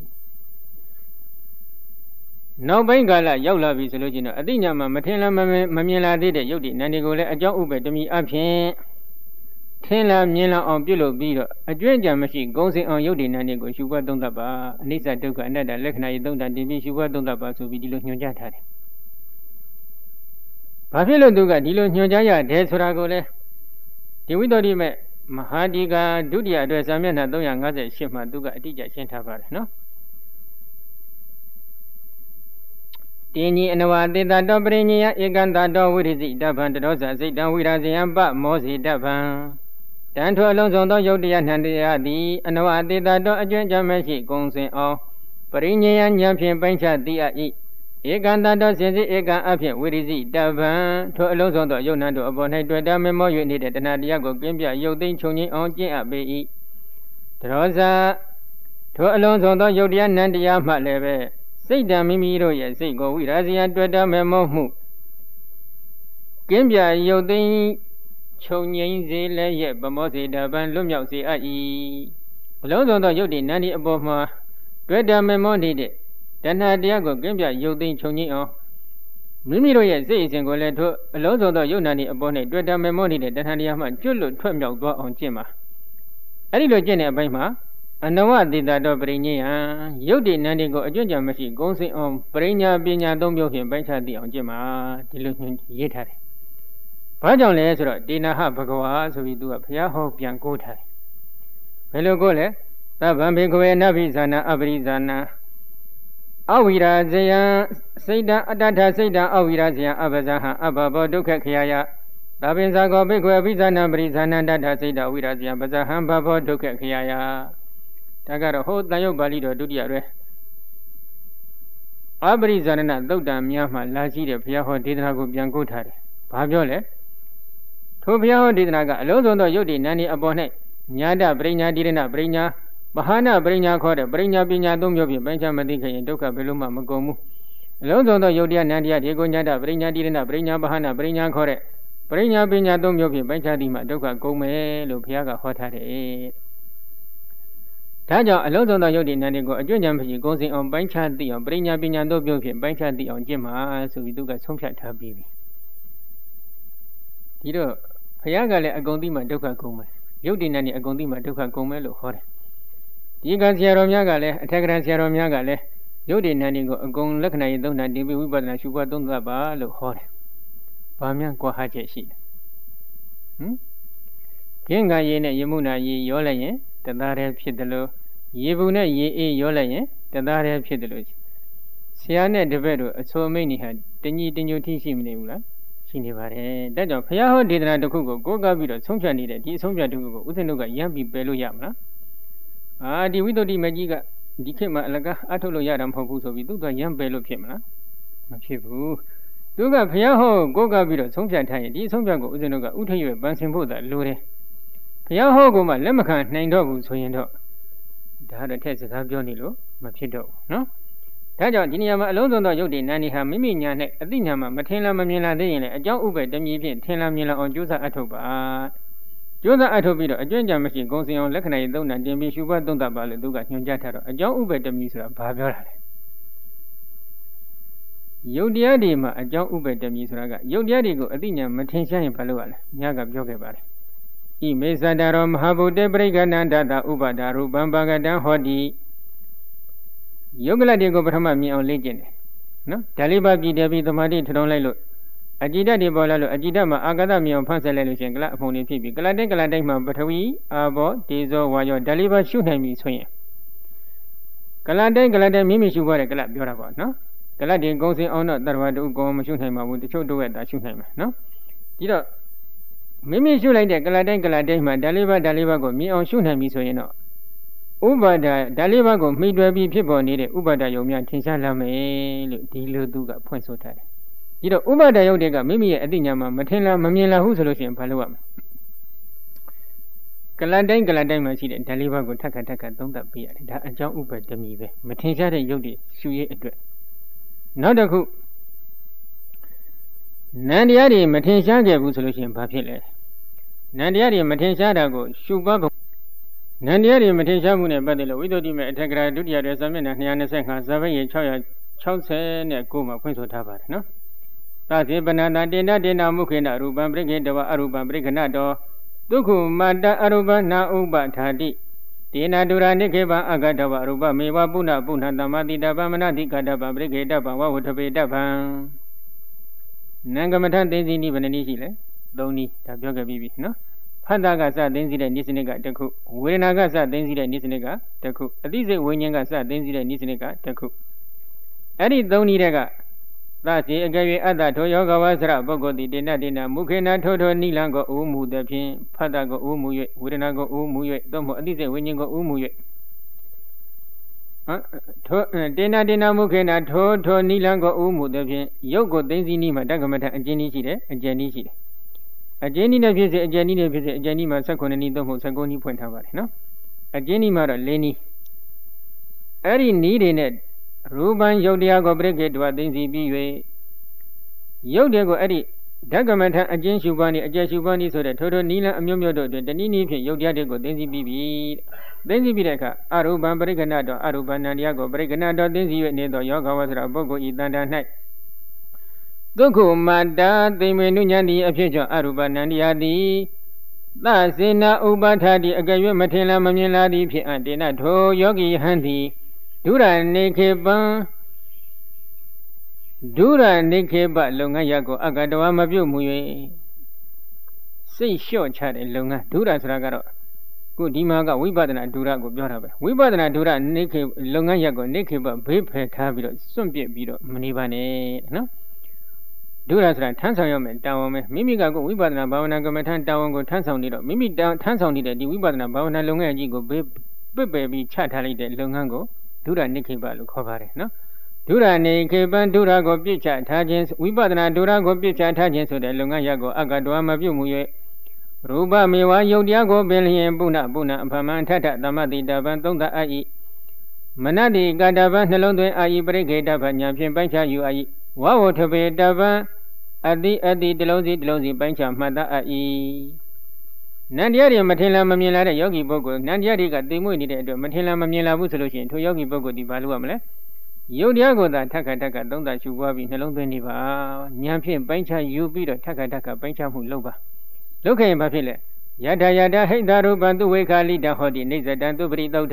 နောက်ပိုင်းကာလရောက်လာပြီဆိုလို့ချင်းတော့အတိညာမှာမထင်လားမမြင်လားသေးတဲ့ယုတ်တိနန္ဒီကိုလည်းအကြောင်းဥပ္ပေတမိအဖြင့်ထင်လားမြင်လားအောင်ပြုလုပ်ပြီးတော့အကျွင့်အကြံမရှိကုံစင်အောင်ယုတ်တိနန္ဒီကိုရှုပွားသုံးသပ်ပါအနိစ္စဒုက္ခအနတ္တလက္ခဏာရေသုံးတန်တင်ပြီးရှုပွားသုံးသပ်ပါဆိုပြီးဒီလိုညွှန်ကြားထားတယ်ဘာဖြစ်လို့သူကဒီလိုညွှန်ကြားရတယ်ဆိုတာကိုလေဒီဝိတ္တောတိမေမဟာဒီကာဒုတိယအတွက်စာမျက်နှာ358မှာသူကအတိအကျရှင်းထားပါတယ်နော်တင်းကြီးအနဝတိတတောပရိညယဧကန္တတောဝိရိစိတဗ္ဗံတရောဇစိတ်တံဝိရာဇယံပမောဇိတဗ္ဗံတန်ထွအလုံးစုံသောယုတ်တရားနှံတရားသည်အနဝတိတတောအကျွမ်းကြမရှိကုံစင်အောင်ပရိညယဉာဏ်ဖြင့်ပိုင်းခြားသိအပ်၏ဧကန္တတောစင်စစ်ဧကံအဖြင့်ဝိရိစိတဗ္ဗံထိုအလုံးစုံသောယုတ်နှံတို့အပေါ်၌တွေ့တာမေမော၍နေတဲ့တဏှာတရားကိုကင်းပြယုတ်သိမ်းချုပ်ငြိမ်းအောင်ကျင့်အပ်ပေ၏တရောဇထိုအလုံးစုံသောယုတ်တရားနှံတရားမှလည်းပဲစိတ်ဓာမိမိတို့ရဲ့စိတ်ကိုဝိရာဇယတွေ့တာမေမောမှုကင်းပြယုတ်သိမ်းချုပ်ငြိမ်းစေလည်းရဲ့ဗမောစေတဗံလွတ်မြောက်စေအပ်၏အလုံးစုံသောယုတ်တိနံဒီအပေါ်မှာတွေ့တာမေမောနေတဲ့တဏှာတရားကိုကင်းပြယုတ်သိမ်းချုပ်ငြိမ်းအောင်မိမိတို့ရဲ့စိတ်အစဉ်ကိုလည်းထိုအလုံးစုံသောယုတ်နာနေအပေါ်၌တွေ့တာမေမောနေတဲ့တဏှာတရားမှကျွတ်လွတ်ထွက်မြောက်သွားအောင်ကျင့်ပါအဲ့ဒီလိုကျင့်တဲ့အပိုင်းမှာအနဝတိတတောပရိညယံယုတ်တိနန္ဒီကိုအကျွင့်ကြံမရှိဂုံးစင်အောင်ပရိညာပညာသုံးမျိုးဖြင့်ပိုင်းခြားသိအောင်ကျင့်ပါဒီလိုရေးထားတယ်။ဘာကြောင့်လဲဆိုတော့ဒေနာဟဘဂဝါဆိုပြီးသူကဘုရားဟောပြန်ကိုးထားတယ်။ဘယ်လိုကိုးလဲသဗ္ဗံဘေကဝေနဗ္ဗိဇာနာအပရိဇာနာအဝိရာဇယံစိတ်တံအတ္တထစိတ်တံအဝိရာဇယံအပဇာဟံအဘဘောဒုက္ခခယယသဗ္ဗင်္ဇာကောဘေကဝေအပိဇာနာပရိဇာနာတတ္ထစိတ်တံဝိရာဇယံပဇာဟံဘဘောဒုက္ခခယယဒါကတော့ဟိုတန်ရုပ်ပါဠိတော်ဒုတိယရဲအပရိဇာနသုတ်တံများမှလာရှိတဲ့ဘုရားဟောဒေသနာကိုပြန်ကိုးထားတယ်။ဘာပြောလဲ။ထိုထိုဘုရားဟောဒေသနာကအလုံးစုံသောယုတ်တိနန္ဒီအပေါ်၌ညာတပရိညာတိရဏပရိညာမဟာနာပရိညာခေါ်တဲ့ပရိညာပညာသုံးမျိုးဖြင့်ပိုင်းခြားမသိခဲ့ရင်ဒုက္ခဘယ်လိုမှမကုန်ဘူးအလုံးစုံသောယုတ်တရားနန္တရားဒီကိုညာတပရိညာတိရဏပရိညာမဟာနာပရိညာခေါ်တဲ့ပရိညာပညာသုံးမျိုးဖြင့်ပိုင်းခြားသည်မှဒုက္ခကုန်မယ်လို့ဘုရားကဟောထားတယ်ဒါကြောင့်အလုံးစုံသောယုတ်တိနန္ဒီကိုအကျွင့်ကြံဖြစ်ကုန်စင်အောင်ပိုင်းခြားသိအောင်ပရိညာပညာသုံးမျိုးဖြင့်ပိုင်းခြားသိအောင်ကျင့်မှာဆိုပြီးသူကဆုံးဖြတ်ထားပြီးပြီဒီတော့ဘုရားကလည်းအကုန်သိမှဒုက္ခကုန်မယ်ယုတ်တိနန္ဒီအကုန်သိမှဒုက္ခကုန်မယ်လို့ဟောတယ်ဒီကဆရာတော်များကလည်းအထက်ကရဆရာတော်များကလည်းယုတ်တိနန္ဒီကိုအကုန်လက္ခဏာရေးသုံးတာဒီဝိပဿနာရှုပွားသုံးသပ်ပါလို့ဟောတယ်ဘာများကွာဟချက်ရှိတယ်ကင်းကရေနဲ့ယမုနာရေရောလိုက်ရင်တသားတည်းဖြစ်တယ်လို့ရေဘူးနဲ့ရေအေးရောလိုက်ရင်တသားတည်းဖြစ်တယ်လို့ဆရာနဲ့တပည့်တို့အဆိုအမိတ်နေဟာတညီတညွတ်ထိရှိမနေဘူးလားရှိနေပါတယ်ဒါကြောင့်ဘုရားဟောဒေသနာတစ်ခုကိုကိုးကားပြီးတော့ဆုံးဖြတ်နေတဲ့ဒီအဆုံးဖြတ်တစ်ခုကိုဥစဉ်တို့ကရမ်းပြီးပယ်လို့ရမလားဒီဝိတ္တုမကြီးကဒီခေတ်မှာအလကားအထုတ်လို့ရတာမဟုတ်ဘူးဆိုပြီးသူကရမ်းပယ်လို့ဖြစ်မလားမဖြစ်ဘူးသူကဘုရားဟောကိုးကားပြီးတော့ဆုံးဖြတ်ထားရင်ဒီအဆုံးဖြတ်ကိုဥစဉ်တို့ကဥထရွယ်ပန်းစင်ဖို့သာလိုတယ်ဘုရားဟောကိုမှလက်မခံနိုင်တော့ဘူးဆိုရင်တော့ဒါတော့ထက်စကားပြောနေလို့မဖြစ်တော့ဘူးနော်ဒါကြောင့်ဒီနေရာမှာအလုံးစုံသောယုတ်တိနန္ဒီဟာမိမိညာနဲ့အသိဉာဏ်မှာမထင်လားမမြင်လားသိရင်လည်းအကြောင်းဥပ္ပတမီဖြင့်ထင်လားမြင်လားအောင်ကြိုးစားအထုတ်ပါကြိုးစားအထုတ်ပြီးတော့အကျွင့်ကြံမရှိဂုံစင်အောင်လက္ခဏာရေးသုံးတာတင်ပြီးရှုပွားသုံးသပ်ပါလို့သူကညွှန်ကြားထားတော့အကြောင်းဥပ္ပတမီဆိုတာဘာပြောတာလဲယုတ်တရားတွေမှာအကြောင်းဥပ္ပတမီဆိုတာကယုတ်တရားတွေကိုအသိဉာဏ်မထင်ရှားရင်ဘာလို့ရလဲညကပြောခဲ့ပါတယ်ဣမေသတ္တရောမဟာဗုဒ္ဓပရိက္ခဏန္တတဥပဒါရူပံပါကတံဟောတိယုတ်ကလတ်တွေကိုပထမမြင်အောင်လေ့ကျင့်တယ်နော်ဒါလေးပါပြည်တယ်ပြီးသမာဓိထထုံးလိုက်လို့အကြည်ဓာတ်တွေပေါ်လာလို့အကြည်ဓာတ်မှာအာဂတမြင်အောင်ဖန်ဆယ်လိုက်လို့ရှိရင်ကလတ်အဖုံတွေဖြစ်ပြီးကလတ်တိုင်းမှာပထဝီအာဘောဒေဇောဝါယောဒါလေးပါရှုနိုင်ပြီဆိုရင်ကလတ်တိုင်းမိမိရှုပွားတဲ့ကလတ်ပြောတာပေါ့နော်ကလတ်တွေဂုံစင်အောင်တော့တရဝတ္တုကောမရှုနိုင်ပါဘူးတချို့တို့ရဲ့ဒါရှုနိုင်မှာနော်ဒီတော့မိမိရှုလိုက်တဲ့ကလတ်တိုင်းမှာဒါလေးပါကိုမြင်အောင်ရှုနိုင်ပြီဆိုရင်တော့ဥပါဒဒါလေးပါးကိုမှီတွယ်ပြီးဖြစ်ပေါ်နေတဲ့ဥပါဒယုံများထင်ရှားလာမယ်လို့ဒီလိုသူကဖွင့်ဆိုထားတယ်ဒီတော့ဥပါဒယုတ်တွေကမိမိရဲ့အသိဉာဏ်မှာမထင်လားမမြင်လားဟုဆိုလို့ရှိရင်ဘာလုပ်ရမလဲကလတ်တိုင်းမှာရှိတဲ့ဒါလေးပါးကိုထပ်ခါသုံးသပ်ပေးရတယ်ဒါအကြောင်းဥပဒမီပဲမထင်ရှားတဲ့ယုတ်တွေရှုရေးအတွက်နောက်တစ်ခုနန္တရားတွေမထင်ရှားခဲ့ဘူးဆိုလို့ရှိရင်ဘာဖြစ်လဲနန္တရားတွေမထင်ရှားတာကိုရှုပွားနန္တရားတွေမထင်ရှားမှုနဲ့ပတ်သက်လို့ဝိသုဒ္ဓိမေအထက်ကရာဒုတိယရဲ့စာမျက်နှာ225ဇာဘရေ669မှာဖွင့်ဆိုထားပါတယ်နော်သတိပဏတာတေနမုခေနရူပံပရိခေတဝအရူပံပရိခဏတောဒုက္ခမတ္တအရူပနာဥပထာတိတေနဒုရာနိခေပံအဂတဝရူပမေဝပုဏ္ဏသမ္မာတိတပံမနတိကတပံပရိခေတပံဝဝထပေတပံနံကမထသိသိနိဗ္ဗာန်နည်းရှိလဲ3နည်းဒါပြောခဲ့ပြီးပြီနော်ဖတ်တာကစသိသိတဲ့နိစ္စနစ်ကတစ်ခုဝေဒနာကစသိသိတဲ့နိစ္စနစ်ကတစ်ခုအသိစိတ်ဝိညာဉ်ကစသိသိတဲ့နိစ္စနစ်ကတစ်ခုအဲ့ဒီ3နည်းတဲ့ကသတိအကယ်၍အတ္တထိုယောဂဝါစရပုဂ္ဂိုလ်တိတေနမုခေနထိုနိလံကိုဥမှုသည်ဖြင့်ဖတ်တာကိုဥမှု၍ဝေဒနာကိုဥမှု၍သို့မဟုတ်အသိစိတ်ဝိညာဉ်ကိုဥမှု၍ထိုတေနမုခေနထိုနိလံကိုဥမှုသည်ဖြင့်ယုတ်ကိုသိသိနည်းမှာတက္ကမထအကျဉ်းနည်းရှိတယ်အကျဉ်းနည်းရှိတယ်အကျဉ်းနည်းနဲ့ဖြစ်စေအကျဉ်းနည်းနဲ့ဖြစ်စေအကျဉ်းနည်းမှာ19နည်းသို့မဟုတ်19နည်းဖွင့်ထားပါတယ်နော်အကျဉ်းနည်းမှာတော့4နည်းအဲ့ဒီနည်းတွေနဲ့ရူပံယုတ်တရားကိုပရိခေတဝသိသိပြီး၍ယုတ်တဲ့ကိုအဲ့ဒီဓကမထအကျဉ်းရှုပွားနည်းအကျယ်ရှုပွားနည်းဆိုတဲ့ထိုနီလံအမျိုးမျိုးတို့အတွင်းတနည်းနည်းဖြင့်ယုတ်တရားတွေကိုသိသိပြီးပြီသိသိပြီးတဲ့အခါအရူပံပရိခဏတော်အရူပဏံတရားကိုပရိခဏတော်သိသိ၍နေသောယောဂဝါစရပုဂ္ဂိုလ်ဤတန်တာ၌ဒုက္ခမတ္တသိမေနုညံတိအဖြစ်ကြောင့်အရူပနန္တရားသည်သစေနာဥပါထာတိအကယ်၍မထင်လားမမြင်လားသည်ဖြစ်အပ်တေနထိုယောဂီဟံသည်ဒုရနေခေပံလုပ်ငန်းရပ်ကိုအကတဝမပြုတ်မှု၍စိတ်လျှော့ချတဲ့လုပ်ငန်းဒုရဆိုတာကတော့ခုဒီမှာကဝိပဿနာဒုရကိုပြောတာပဲဝိပဿနာဒုရနေခေလုပ်ငန်းရပ်ကိုနေခေပဘေးဖယ်ထားပြီးတော့စွန့်ပစ်ပြီးတော့မနေပါနဲ့နော်ဒုရဆိုတာထမ်းဆောင်ရမယ်တာဝန်ပဲမိမိကကိုဝိပဿနာဘာဝနာကမ္မထမ်းတာဝန်ကိုထမ်းဆောင်နေတော့မိမိထမ်းဆောင်နေတဲ့ဒီဝိပဿနာဘာဝနာလုပ်ငန်းကြီးကိုပစ်ပယ်ပြီးချထားလိုက်တဲ့လုပ်ငန်းကိုဒုရနိခေပလို့ခေါ်ပါတယ်နော်ဒုရနိခေပံဒုရကိုပြစ်ချထားခြင်းဝိပဿနာဒုရကိုပြစ်ချထားခြင်းဆိုတဲ့လုပ်ငန်းရပ်ကိုအကတဝမပြုတ်မှု၍ရူပမေဝယုတ်တရားကိုပင်လျင်ပုဏ္ဏအဖမန်ထထသမတိတပံသုံးသအာဤမနတိကတပံနှလုံးသွင်းအာဤပရိခေတပညာဖြင့်ပိုင်းခြားယူအာဤဝဝထပေတပံအတိတလုံးစီပိုင်းခြားမှတ်သားအာဤနန္တရားတွေမထင်လားမမြင်လားတဲ့ယောဂီပုဂ္ဂိုလ်နန္တရားတွေကသိမွေ့နေတဲ့အတွက်မထင်လားမမြင်လားဘူးဆိုလို့ရှိရင်ထိုယောဂီပုဂ္ဂိုလ်ဒီဘာလို့ရမလဲယုတ်တရားကိုသာထက်ခါသုံးသရှုပွားပြီးနှလုံးသွင်းနေပါဉာဏ်ဖြင့်ပိုင်းခြားယူပြီးတော့ထက်ခါပိုင်းခြားမှုလုပ်ပါလုပ်ခဲ့ရင်ဘာဖြစ်လဲယထာဟိတရူပံသူဝေခာလိတဟောတိနေဇတံသူပရိသုဒ္ဓ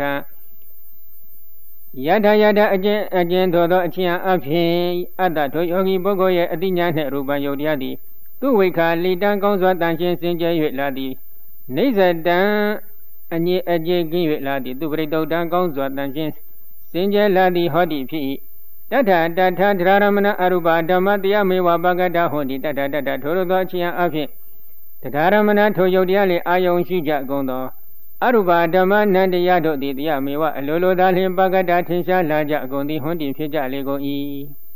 ယထာအကျဉ်တော်သောအချင်းအဖြစ်အတ္တထိုယောဂီပုဂ္ဂိုလ်ရဲ့အတိညာနှင့်ရူပံယုတ်တရားသည်သူဝေခာလိတံကောင်းစွာတန်ရှင်းစင်ကြယ်၍လာသည်နေဇတံအငြိအကျေကင်း၍လာသည်သူပရိသုဒ္ဓံကောင်းစွာတန်ရှင်းစင်ကြယ်လာသည်ဟောတိဖြစ်တထဒရာရမဏအရူပဓမ္မတရားမေဝပကတဟောတိတထထိုလိုသောအချင်းအဖြစ်တရားရမဏထိုယုတ်တရားလေအာယုံရှိကြကုန်သောအရူပဓမ္မနန္တရားတို့သည်တရားမေဝအလိုလိုသာလျင်ပကတထင်ရှားလာကြကုန်သည်ဟွန်းတင်ဖြစ်ကြလေကုန်၏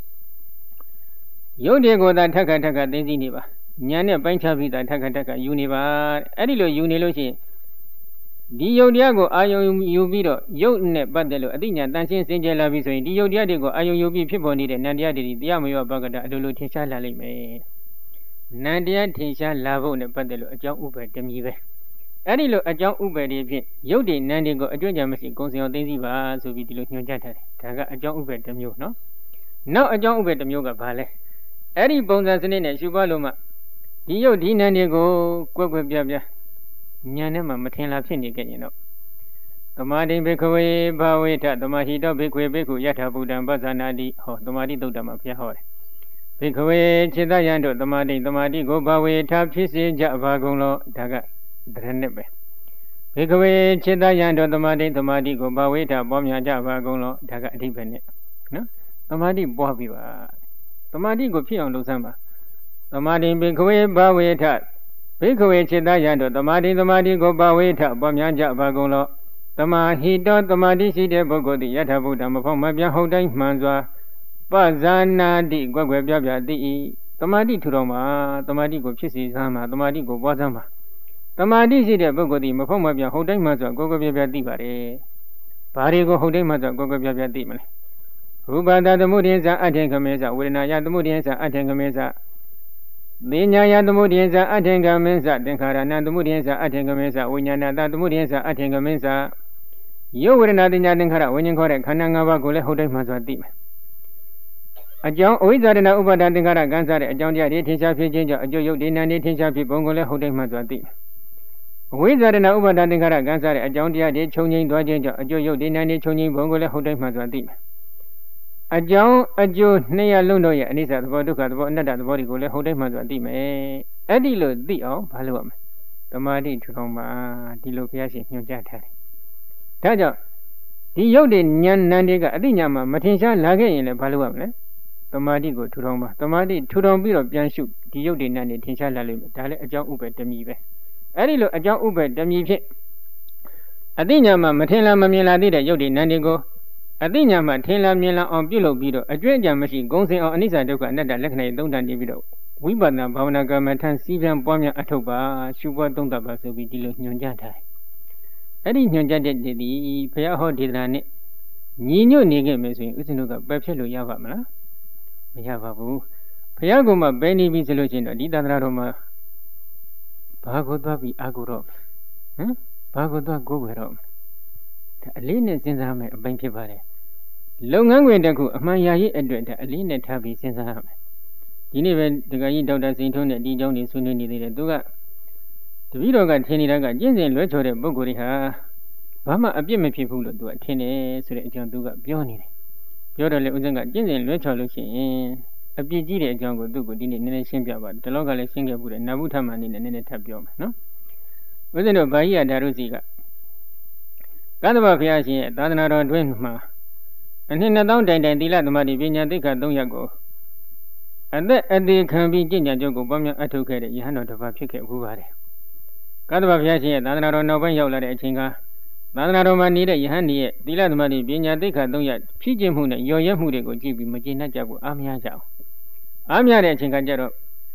ယုတ်တွေကိုသာထက်ခါသိသိနေပါဉာဏ်နဲ့ပိုင်းခြားပြီးသာထက်ခါယူနေပါအဲ့ဒီလိုယူနေလို့ရှိရင်ဒီယုတ်တရားကိုအာယုံယူပြီးတော့ယုတ်နဲ့ပတ်သက်လို့အတိညာတန်ရှင်းစင်ကြယ်လာပြီဆိုရင်ဒီယုတ်တရားတွေကိုအာယုံယူပြီးဖြစ်ပေါ်နေတဲ့နန္တရားတွေတရားမေဝပကတအလိုလိုထင်ရှားလာလိမ့်မယ်နန္တရားထင်ရှားလာဖို့နဲ့ပတ်သက်လို့အကြောင်းဥပ္ပတမီပဲအဲ့ဒီလိုအကြောင်းဥပ္ပတွေဖြင့်ယုတ်တွေနန္တွေကိုအကျွင့်ကြမရှိကုံစင်အောင်သိသိပါဆိုပြီးဒီလိုညွှန်ကြားထားတယ်ဒါကအကြောင်းဥပ္ပတမျိုးနော်နောက်အကြောင်းဥပ္ပတမျိုးကဘာလဲအဲ့ဒီပုံစံစနစ်နဲ့ရှုပွားလို့မှဒီယုတ်ဒီနန္တွေကိုကွက်ပြဉာဏ်နဲ့မှမထင်လားဖြစ်နေကြရင်တော့သမာဓိဘိက္ခဝေဘာဝေထသမာဟိတောဘိက္ခဝေဘိက္ခုယထာဘုဒ္ဓံပဇာနာတိဟောသမာဓိသုတ်တမှာဘုရားဟောတယ်ဘိက္ခဝေจิตယံတို့သမာဓိကိုဘာဝေထဖြစ်စေကြပါကုန်လောဒါကတရနဲ့ပဲဘိက္ခဝေจิตယံတို့သမာဓိကိုဘာဝေထပွားများကြပါကုန်လောဒါကအဓိပ္ပာယ်နဲ့နော်သမာဓိပွားပြီးပါသမာဓိကိုဖြစ်အောင်လုပ်စမ်းပါသမာဓိဘိက္ခဝေဘာဝေထဘိက္ခဝေจิตယံတို့သမာဓိကိုဘာဝေထပွားများကြပါကုန်လောသမာဟိတောသမာဓိရှိတဲ့ပုဂ္ဂိုလ်သည်ယထာဘုဒ္ဓမဖောက်မပြဟုတ်တိုင်းမှန်စွာပဇာနာတိကွက်ပြသိ၏သမာဓိထူတော်မှာသမာဓိကိုဖြစ်စေစမ်းမှာသမာဓိကိုပွားစမ်းမှာသမာဓိရှိတဲ့ပုဂ္ဂိုလ်သည်မဖောက်မပြဟုတ်တိုင်းမှဆိုကွက်ပြသိပါတယ်ဘာတွေကိုဟုတ်တိုင်းမှဆိုကွက်ပြသိမလဲရူပတသမုဒိယဇအထေခမေဇဝေဒနာယသမုဒိယဇအထေခမေဇပညာယသမုဒိယဇအထေခမေဇသင်္ခါရဏသမုဒိယဇအထေခမေဇဝိညာဏတသမုဒိယဇအထေခမေဇယုတ်ဝေဒနာတင်ညာသင်္ခါရဝိညာဉ်ခေါ်တဲ့ခန္ဓာ၅ပါးကိုလည်းဟုတ်တိုင်းမှဆိုသိမယ်အကြောင်းအဝိဇ္ဇာတနာဥပါဒသင်္ခါရကံစားတဲ့အကြောင်းတရားတွေထင်ရှားဖြစ်ခြင်းကြောင့်အကျိုးယုတ်ဒီနံတွေထင်ရှားဖြစ်ပုံကိုလည်းဟုတ်တိုင်းမှဆိုသိမယ်အဝိဇ္ဇာတနာဥပါဒသင်္ခါရကံစားတဲ့အကြောင်းတရားတွေခြုံငိမ့်သွားခြင်းကြောင့်အကျိုးယုတ်ဒီနံတွေခြုံငိမ့်ပုံကိုလည်းဟုတ်တိုင်းမှဆိုသိမယ်အကြောင်းအကျိုးနှစ်ရလုံးတို့ရဲ့အနိစ္စသဘောဒုက္ခသဘောအနတ္တသဘောတွေကိုလည်းဟုတ်တိုင်းမှဆိုသိမယ်အဲ့ဒီလိုသိအောင်ဘာလုပ်ရမလဲသမာဓိထူထောင်ပါဒီလိုဘုရားရှင်ညွှန်ကြားထားတယ်ဒါကြောင့်ဒီယုတ်တွေဉာဏ်နံတွေကအတိညာမှာမထင်ရှားလာခဲ့ရင်လည်းဘာလုပ်ရမလဲသမာဓိကိုထူထောင်ပါသမာဓိထူထောင်ပြီးတော့ပြန်ရှုဒီယုတ်တွေနံတွေထင်ရှားလာလိမ့်မယ်ဒါလည်းအကြောင်းဥပ္ပတမီပဲအဲ့ဒီလိုအကြောင်းဥပ္ပတမီဖြင့်အတိညာမှာမထင်လားမမြင်လားသိတဲ့ယုတ်တွေနံတွေကိုအတိညာမှာထင်လားမြင်လားအောင်ပြုလုပ်ပြီးတော့အကျွင့်အကြံမရှိဂုံစင်အောင်အနိစ္စဒုက္ခအနတ္တလက္ခဏာသုံးတန်နေပြီးတော့ဝိပဿနာဘာဝနာကမ္မထံစီးပြန်ပွားများအထုတ်ပါရှုပွားသုံးသပ်ပါဆိုပြီးဒီလိုညွှန်ကြားထားတယ်အဲ့ဒီညွှန်ကြားတဲ့ဒီဘုရားဟောဒေသနာနဲ့ညီညွတ်နေခဲ့မယ်ဆိုရင်ဥစဉ်တို့ကပယ်ဖြစ်လို့ရပါမလားမရပါဘူးဘုရားကမှပဲနေပြီဆိုလို့ရှိရင်တော့ဒီသာသနာတော်မှာဘာကိုသွားပြီးအာကိုတော့ဘာကိုသွားကိုယ်ွယ်တော့ဒါအလေးနဲ့စဉ်းစားမယ်အပိုင်းဖြစ်ပါတယ်လုပ်ငန်းခွင်တစ်ခုအမှန်ရရေးအတွက်ဒါအလေးနဲ့ထားပြီးစဉ်းစားရမယ်ဒီနေ့ပဲဒကာကြီးဒေါက်တာစိန်ထွန်းနဲ့ဒီเจ้าနေဆွေးနွေးနေသေးတယ်သူကတပည့်တော်ကထင်နေတာကကျင့်စဉ်လွဲချော်တဲ့ပုဂ္ဂိုလ်တွေဟာဘာမှအပြစ်မဖြစ်ဘူးလို့သူကထင်တယ်ဆိုတဲ့အကြောင်းသူကပြောနေတယ်ပြောတော့လေဦးဇင်းကကျင့်စဉ်လွဲချော်လို့ရှိရင်အပြစ်ကြီးတဲ့အကြောင်းကိုသူ့ကိုဒီနေ့နည်းနည်းရှင်းပြပါဒီလောကလည်းရှင်းခဲ့ဘူးတဲ့နဗုထမအနေနဲ့နည်းနည်းထပ်ပြောမယ်နော်ဦးဇင်းတို့ဘာကြီးရဒါရုစီကကသဗ္ဗဘုရားရှင်ရဲ့သာသနာတော်တွင်မှာအနှစ်2000တိုင်သီလသမာဓိပညာသိက္ခာ3ရပ်ကိုအသက်အသေးခံပြီးကျင့်ကြံကြုတ်ကိုပွားများအထုတ်ခဲ့တဲ့ယဟန်တော်တစ်ပါးဖြစ်ခဲ့ဘူးပါတယ်ကသဗ္ဗဘုရားရှင်ရဲ့သာသနာတော်နောက်ပိုင်းရောက်လာတဲ့အချိန်ကသာသနာတော်မှာနေတဲ့ယဟန်ကြီးရဲ့သီလသမာဓိပညာသိက္ခာ3ရပ်ဖြည့်ကျင့်မှုနဲ့ရော်ရဲမှုတွေကိုကြည့်ပြီးမကျေနပ်ကြဘူးအားမရကြအောင်အားမရတဲ့အချိန်ကကြတော့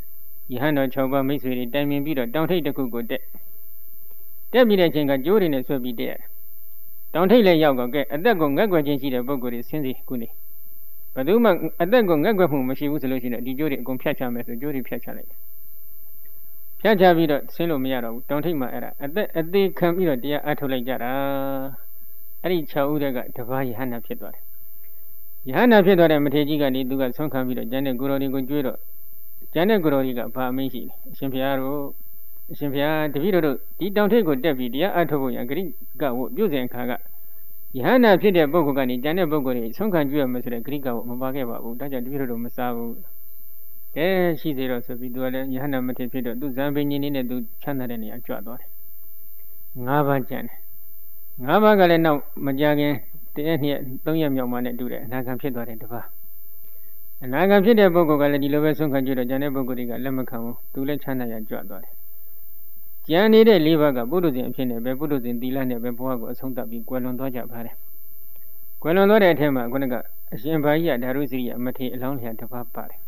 ယဟန်တော်6ပါးမိတ်ဆွေတွေတိုင်ပင်ပြီးတော့တောင်ထိပ်တစ်ခုကိုတက်ပြီးတဲ့အချိန်ကကြိုးတွေနဲ့ဆွဲပြီးတက်ရတယ်တောင်ထိပ်လည်းရောက်တော့ကဲအသက်ကိုငက်ွယ်ခြင်းရှိတဲ့ပုဂ္ဂိုလ်တွေဆင်းစီခုနေဘယ်သူမှအသက်ကိုငက်ွယ်မှုမရှိဘူးဆိုလို့ရှိရင်ဒီကြိုးတွေအကုန်ဖြတ်ချမယ်ဆိုကြိုးတွေဖြတ်ချလိုက်တယ်ဖြတ်ချပြီးတော့ဆင်းလို့မရတော့ဘူးတောင်ထိပ်မှာအဲ့ဒါအသေးခံပြီးတော့တရားအထုတ်လိုက်ကြတာအဲ့ဒီ6ဦးတက်ကတပါးယဟန္တာဖြစ်သွားတယ်ယဟန္တာဖြစ်သွားတဲ့မထေရကြီးကနေသူကဆုံးခံပြီးတော့ကျန်တဲ့ကိုရော်တွေကိုကြွေးတော့ကျန်တဲ့ကိုရော်တွေကဘာအမင်းရှိလဲအရှင်ဘုရားတပည့်တို့ဒီတောင်ထိပ်ကိုတက်ပြီးတရားအထုတ်ဖို့ရဂရိကဝပြုစဉ်အခါကယဟန္တာဖြစ်တဲ့ပုဂ္ဂိုလ်ကနေကျန်တဲ့ပုဂ္ဂိုလ်တွေဆုံးခံကြွရမယ်ဆိုတဲ့ဂရိကဝမပါခဲ့ပါဘူးဒါကြောင့်တပည့်တို့မစားဘူးရှိသေးတော့ဆိုပြီးသူကလည်းယဟန္တာမထေရဖြစ်တော့သူဇံပင်ကြီးနဲ့သူချမ်းသာတဲ့နေရာကြွသွားတယ်၅ပါးကျန်တယ်၅ပါးကလည်းနောက်မကြခင်တရက်နှစ်3ရက်မြောက်မှနဲ့တူတယ်အနာဂံဖြစ်သွားတယ်တပါးအနာဂံဖြစ်တဲ့ပုဂ္ဂိုလ်ကလည်းဒီလိုပဲဆုံးခံကြွတော့ကျန်တဲ့ပုဂ္ဂိုလ်တွေကလက်မခံဘူးသူလည်းချမ်းသာရကြွသွားတယ်ကျန်နေတဲ့၄ပါးကပုထုဇဉ်အဖြစ်နဲ့ပဲပုထုဇဉ်သီလနဲ့ပဲဘဝကိုအဆုံးသတ်ပြီးကွယ်လွန်သွားကြပါတယ်ကွယ်လွန်သွားတဲ့အထက်မှာခုနကအရှင်ဘာကြီးကဓာရုစီရိယမထေရအလောင်းလျာတစ်ပါးပါတယ်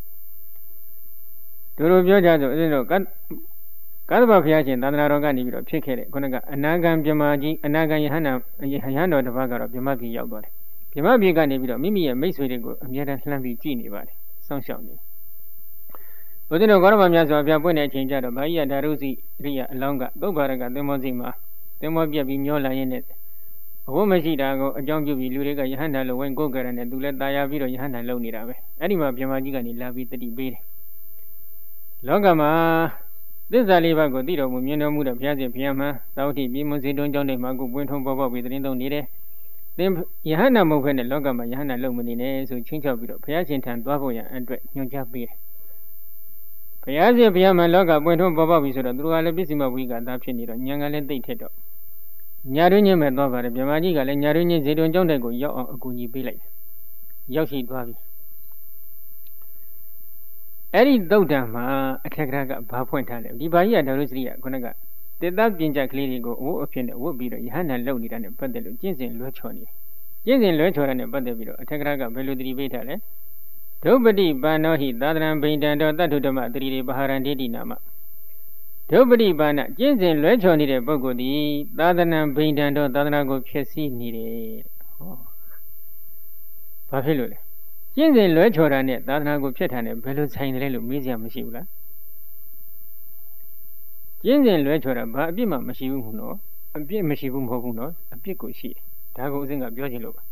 တို့ပြောကြဆိုအဲ့တော့ကသဗ္ဗဘုရားရှင်သာသနာတော်ကနေပြီးတော့ဖြစ်ခဲ့တဲ့ခုနကအနာဂံပြမကြီးအနာဂံယဟန္တော်တစ်ပါးကတော့ပြမပြည်ရောက်သွားတယ်ပြမပြည်ကနေပြီးတော့မိမိရဲ့မိတ်ဆွေတွေကိုအမြဲတမ်းလှမ်းပြီးကြည့်နေပါတယ်စောင့်ရှောက်နေဘုရားတော်ဂေါရမမြတ်စွာဘုရားပွင့်တဲ့အချိန်ကျတော့ဘာကြီးကဓာရုစီရိယအလောင်းကသုဗ္ဗရကသင်္ဘောစီမှာသင်္ဘောပြက်ပြီးမျောလာရင်းနဲ့အဝတ်မရှိတာကိုအကြောင်းပြုပြီးလူတွေကယဟန္တာလိုဝင်ကိုယ်ကြရတဲ့သူလည်းတာယာပြီးတော့ယဟန္တာလုံနေတာပဲအဲ့ဒီမှာပြမကြီးကနေလာပြီးတတိပေးတယ်လောကမှာသစ္စာလေးပါးကိုသိတော်မူမြင်တော်မူတဲ့ဘုရားရှင်ဘုရားမှသာဝတိပြည်မွန်စီတွန်းကျောင်းတွေမှာကိုပွင့်ထုံးပေါ်ပေါက်ပြီးသတင်းသုံးနေတယ်သင်ယဟန္တာမဟုတ်ဘဲနဲ့လောကမှာယဟန္တာလုံမနေနဲ့ဆိုချင်းချောက်ပြီးတော့ဘုရားရှင်ထံသွားဖို့ရန်အတွက်ညွှန်ကြားပေးတယ်ဘုရားရှင်ဘုရားမှလောကပွင့်ထုံးပေါ်ပေါက်ပြီးဆိုတော့သူတို့ကလည်းပစ္စည်းမဝိကသာဖြစ်နေတော့ဉာဏ်ကလည်းသိထက်တော့ညာတွင်းချင်းမဲ့သွားပါတယ်မြမကြီးကလည်းညာတွင်းချင်းဇေတွန်ကျောင်းတဲ့ကိုရောက်အောင်အကူအညီပေးလိုက်ရောက်ရှိသွားပြီအဲ့ဒီသုတ်တံမှာအထက်ကရကဘာဖွင့်ထားလဲဒီဘာကြီးကဓာရုစရိယခုနကတေတပညာကလေးတွေကိုအဝတ်အဖြစ်နဲ့ဝတ်ပြီးတော့ယဟန္တာလုံနေတာနဲ့ပတ်သက်လို့ကျင့်စဉ်လွဲချော်နေတယ်ကျင့်စဉ်လွဲချော်တာနဲ့ပတ်သက်ပြီးတော့အထက်ကရကဘယ်လိုသတိပေးထားလဲဒုပတိပါဏောဟိသာသနံဗိန္တံတောတတ္ထုဓမ္မသတိရိပဟာရံဒိဋ္ဌိနာမဒုပတိပါဏကျင့်စဉ်လွဲချော်နေတဲ့ပုဂ္ဂိုလ်ဒီသာသနံဗိန္တံတောသာသနာကိုဖျက်ဆီးနေတယ်ဟောဘာဖြစ်လို့လဲကျင့်စဉ်လွဲချော်တာနဲ့သာသနာကိုဖျက်တာနဲ့ဘယ်လိုဆိုင်တယ်လို့မေးစရာမရှိဘူးလားကျင့်စဉ်လွဲချော်တာဘာအပြစ်မှမရှိဘူးဘူးနော်အပြစ်မရှိဘူးမဟုတ်ဘူးနော်အပြစ်ကိုရှိတယ်ဒါကိုအစဉ်ကပြောချင်လို့ပါ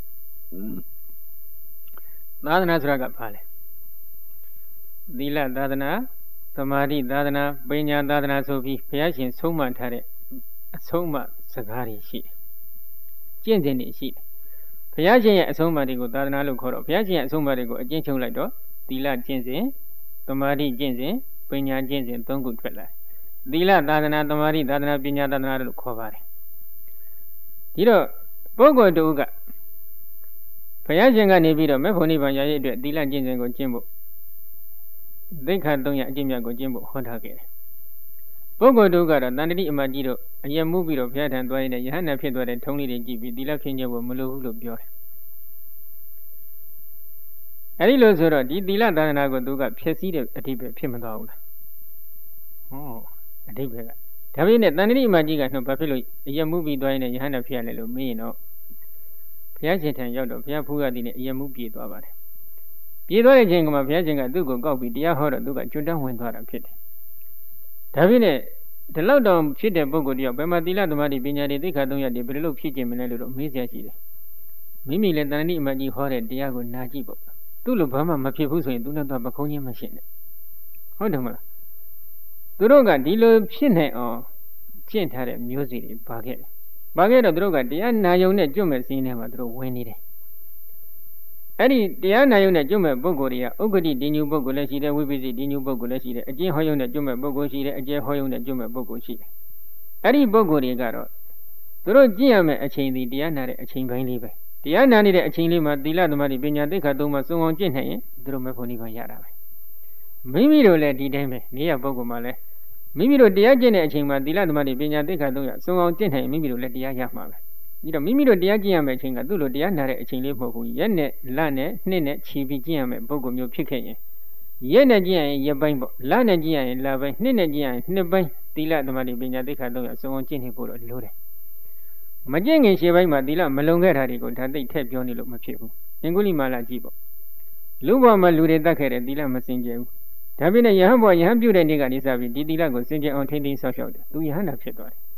သာသနာဆိုတာကဘာလဲသီလသာသနာသမာဓိသာသနာပညာသာသနာဆိုပြီးဘုရားရှင်ဆုံးမထားတဲ့အဆုံးအမစကားတွေရှိတယ်ကျင့်စဉ်တွေရှိတယ်ဘုရားရှင်ရဲ့အဆုံးအမတွေကိုသာသနာလို့ခေါ်တော့ဘုရားရှင်ရဲ့အဆုံးအမတွေကိုအကျဉ်းချုပ်လိုက်တော့သီလကျင့်စဉ်သမာဓိကျင့်စဉ်ပညာကျင့်စဉ်၃ခုထွက်လာတယ်သီလသာသနာသမာဓိသာသနာပညာသာသနာလို့ခေါ်ပါတယ်ဒီတော့ပုဂ္ဂိုလ်တူကဘုရားရှင်ကနေပြီးတော့မေဖို့နိဗ္ဗာန်ရရဲ့အတွက်သီလကျင့်စဉ်ကိုကျင့်ဖို့သိက္ခာ300အကျင့်မြတ်ကိုကျင့်ဖို့ဟောထားခဲ့တယ်ပုဂ္ဂိုလ်တူကတော့တန်တတိအမကြီးတို့အယက်မှုပြီးတော့ဘုရားထံသွားရတဲ့ယဟန္တာဖြစ်သွားတဲ့ထုံးလေးတွေကြည့်ပြီးသီလဖြင့်ကျင့်ဖို့မလိုဘူးလို့ပြောတယ်အဲဒီလိုဆိုတော့ဒီသီလသာသနာကိုသူကဖျက်ဆီးတဲ့အဓိပ္ပာယ်ဖြစ်မသွားဘူးလားဟောအဓိပ္ပာယ်ကဒါပေမဲ့တန်တတိအမကြီးကနှုတ်ဘာဖြစ်လို့အယက်မှုပြီးသွားရတဲ့ယဟန္တာဖြစ်ရလဲလို့မေးရင်တော့ဘုရားရှင်ထံရောက်တော့ဘုရားဖူးရသည်နဲ့အယက်မှုပြေသွားပါတယ်ပြေသွားတဲ့ချိန်ကမှဘုရားရှင်ကသူ့ကိုကောက်ပြီးတရားဟောတော့သူကကျွတ်တန်းဝင်သွားတာဖြစ်တယ်ဒါပေမဲ့ဒီလောက်တောင်ဖြစ်တဲ့ပုဂ္ဂိုလ်တယောက်ဘယ်မှာသီလသမာဓိပညာတွေသိက္ခာ300တွေဘယ်လိုဖြစ်ခြင်းမလဲလို့တော့မေးစရာရှိတယ်မိမိလည်းတဏှိအမကြီးဟောတဲ့တရားကိုနာကြည့်ပေါ့သူ့လိုဘာမှမဖြစ်ဘူးဆိုရင်သူနဲ့တော့ပခုံးချင်းမရှင်းနဲ့ဟုတ်တယ်မလားသူတို့ကဒီလိုဖြစ်နိုင်အောင်ကျင့်ထားတဲ့မျိုးစီတွေပါခဲ့တယ်ပါခဲ့တော့သူတို့ကတရားနာယုံနဲ့ကျွတ်မဲ့စင်းထဲမှာသူတို့ဝင်နေတယ်အဲ့ဒီတရားနာယုံနဲ့ကျွတ်မဲ့ပုဂ္ဂိုလ်တွေကဥက္ကဋ္ဌဒီညူပုဂ္ဂိုလ်လည်းရှိတယ်ဝိပဿနာဒီညူပုဂ္ဂိုလ်လည်းရှိတယ်အကျင့်ဟောယုံနဲ့ကျွတ်မဲ့ပုဂ္ဂိုလ်ရှိတယ်အကျင့်ဟောယုံနဲ့ကျွတ်မဲ့ပုဂ္ဂိုလ်ရှိတယ်အဲ့ဒီပုဂ္ဂိုလ်တွေကတော့သူတို့ကျင့်ရမယ့်အချိန်ဒီတရားနာတဲ့အချိန်ပိုင်းလေးပဲတရားနာနေတဲ့အချိန်လေးမှာသီလသမာဓိပညာသိက္ခာ3ပါးစုံအောင်ကျင့်နိုင်ရင်သူတို့မဲ့ဖို့နိဗ္ဗာန်ရတာပဲမိမိတို့လည်းဒီတိုင်းပဲနေရပုဂ္ဂိုလ်မှလည်းမိမိတို့တရားကျင့်တဲ့အချိန်မှာသီလသမာဓိပညာသိက္ခာ300စုံအောင်ကျင့်နိုင်ရင်မိမိတို့လည်းတရားရမှာပဲဒီတော့မိမိတို့တရားကျင့်ရမယ့်အချိန်ကသူ့လိုတရားနာတဲ့အချိန်လေးမဟုတ်ဘူးရက်နဲ့လနဲ့နှစ်နဲ့ခြေပြီးကျင့်ရမယ့်ပုဂ္ဂိုလ်မျိုးဖြစ်ခဲ့ရင်ရက်နဲ့ကြည့်ရင်ရက်ပိုင်းပေါ့လနဲ့ကြည့်ရင်လပိုင်းနှစ်နဲ့ကြည့်ရင်နှစ်ပိုင်းသီလသမာဓိပညာသိက္ခာ300စုံအောင်ကျင့်နေဖို့တော့လိုတယ်မကျင့်ခင်ရှေ့ပိုင်းမှာသီလမလုံခဲ့တာတွေကိုဒါသိထည့်ပြောနေလို့မဖြစ်ဘူးအင်္ဂုလိမာလာကြည့်ပေါ့လူ့ဘဝမှာလူတွေတတ်ခဲ့တဲ့သီလမစင်ကြယ်ဘူးဒါပြည့်နဲ့ယဟန်ဘဝယဟန်ပြုတဲ့နေ့ကနေစပြီးဒီသီလကိုစင်ကြယ်အောင်ထိန်းသိမ်းဆောက်ရှောက်တယ်သူယဟန်တာဖြစ်သွားတယ်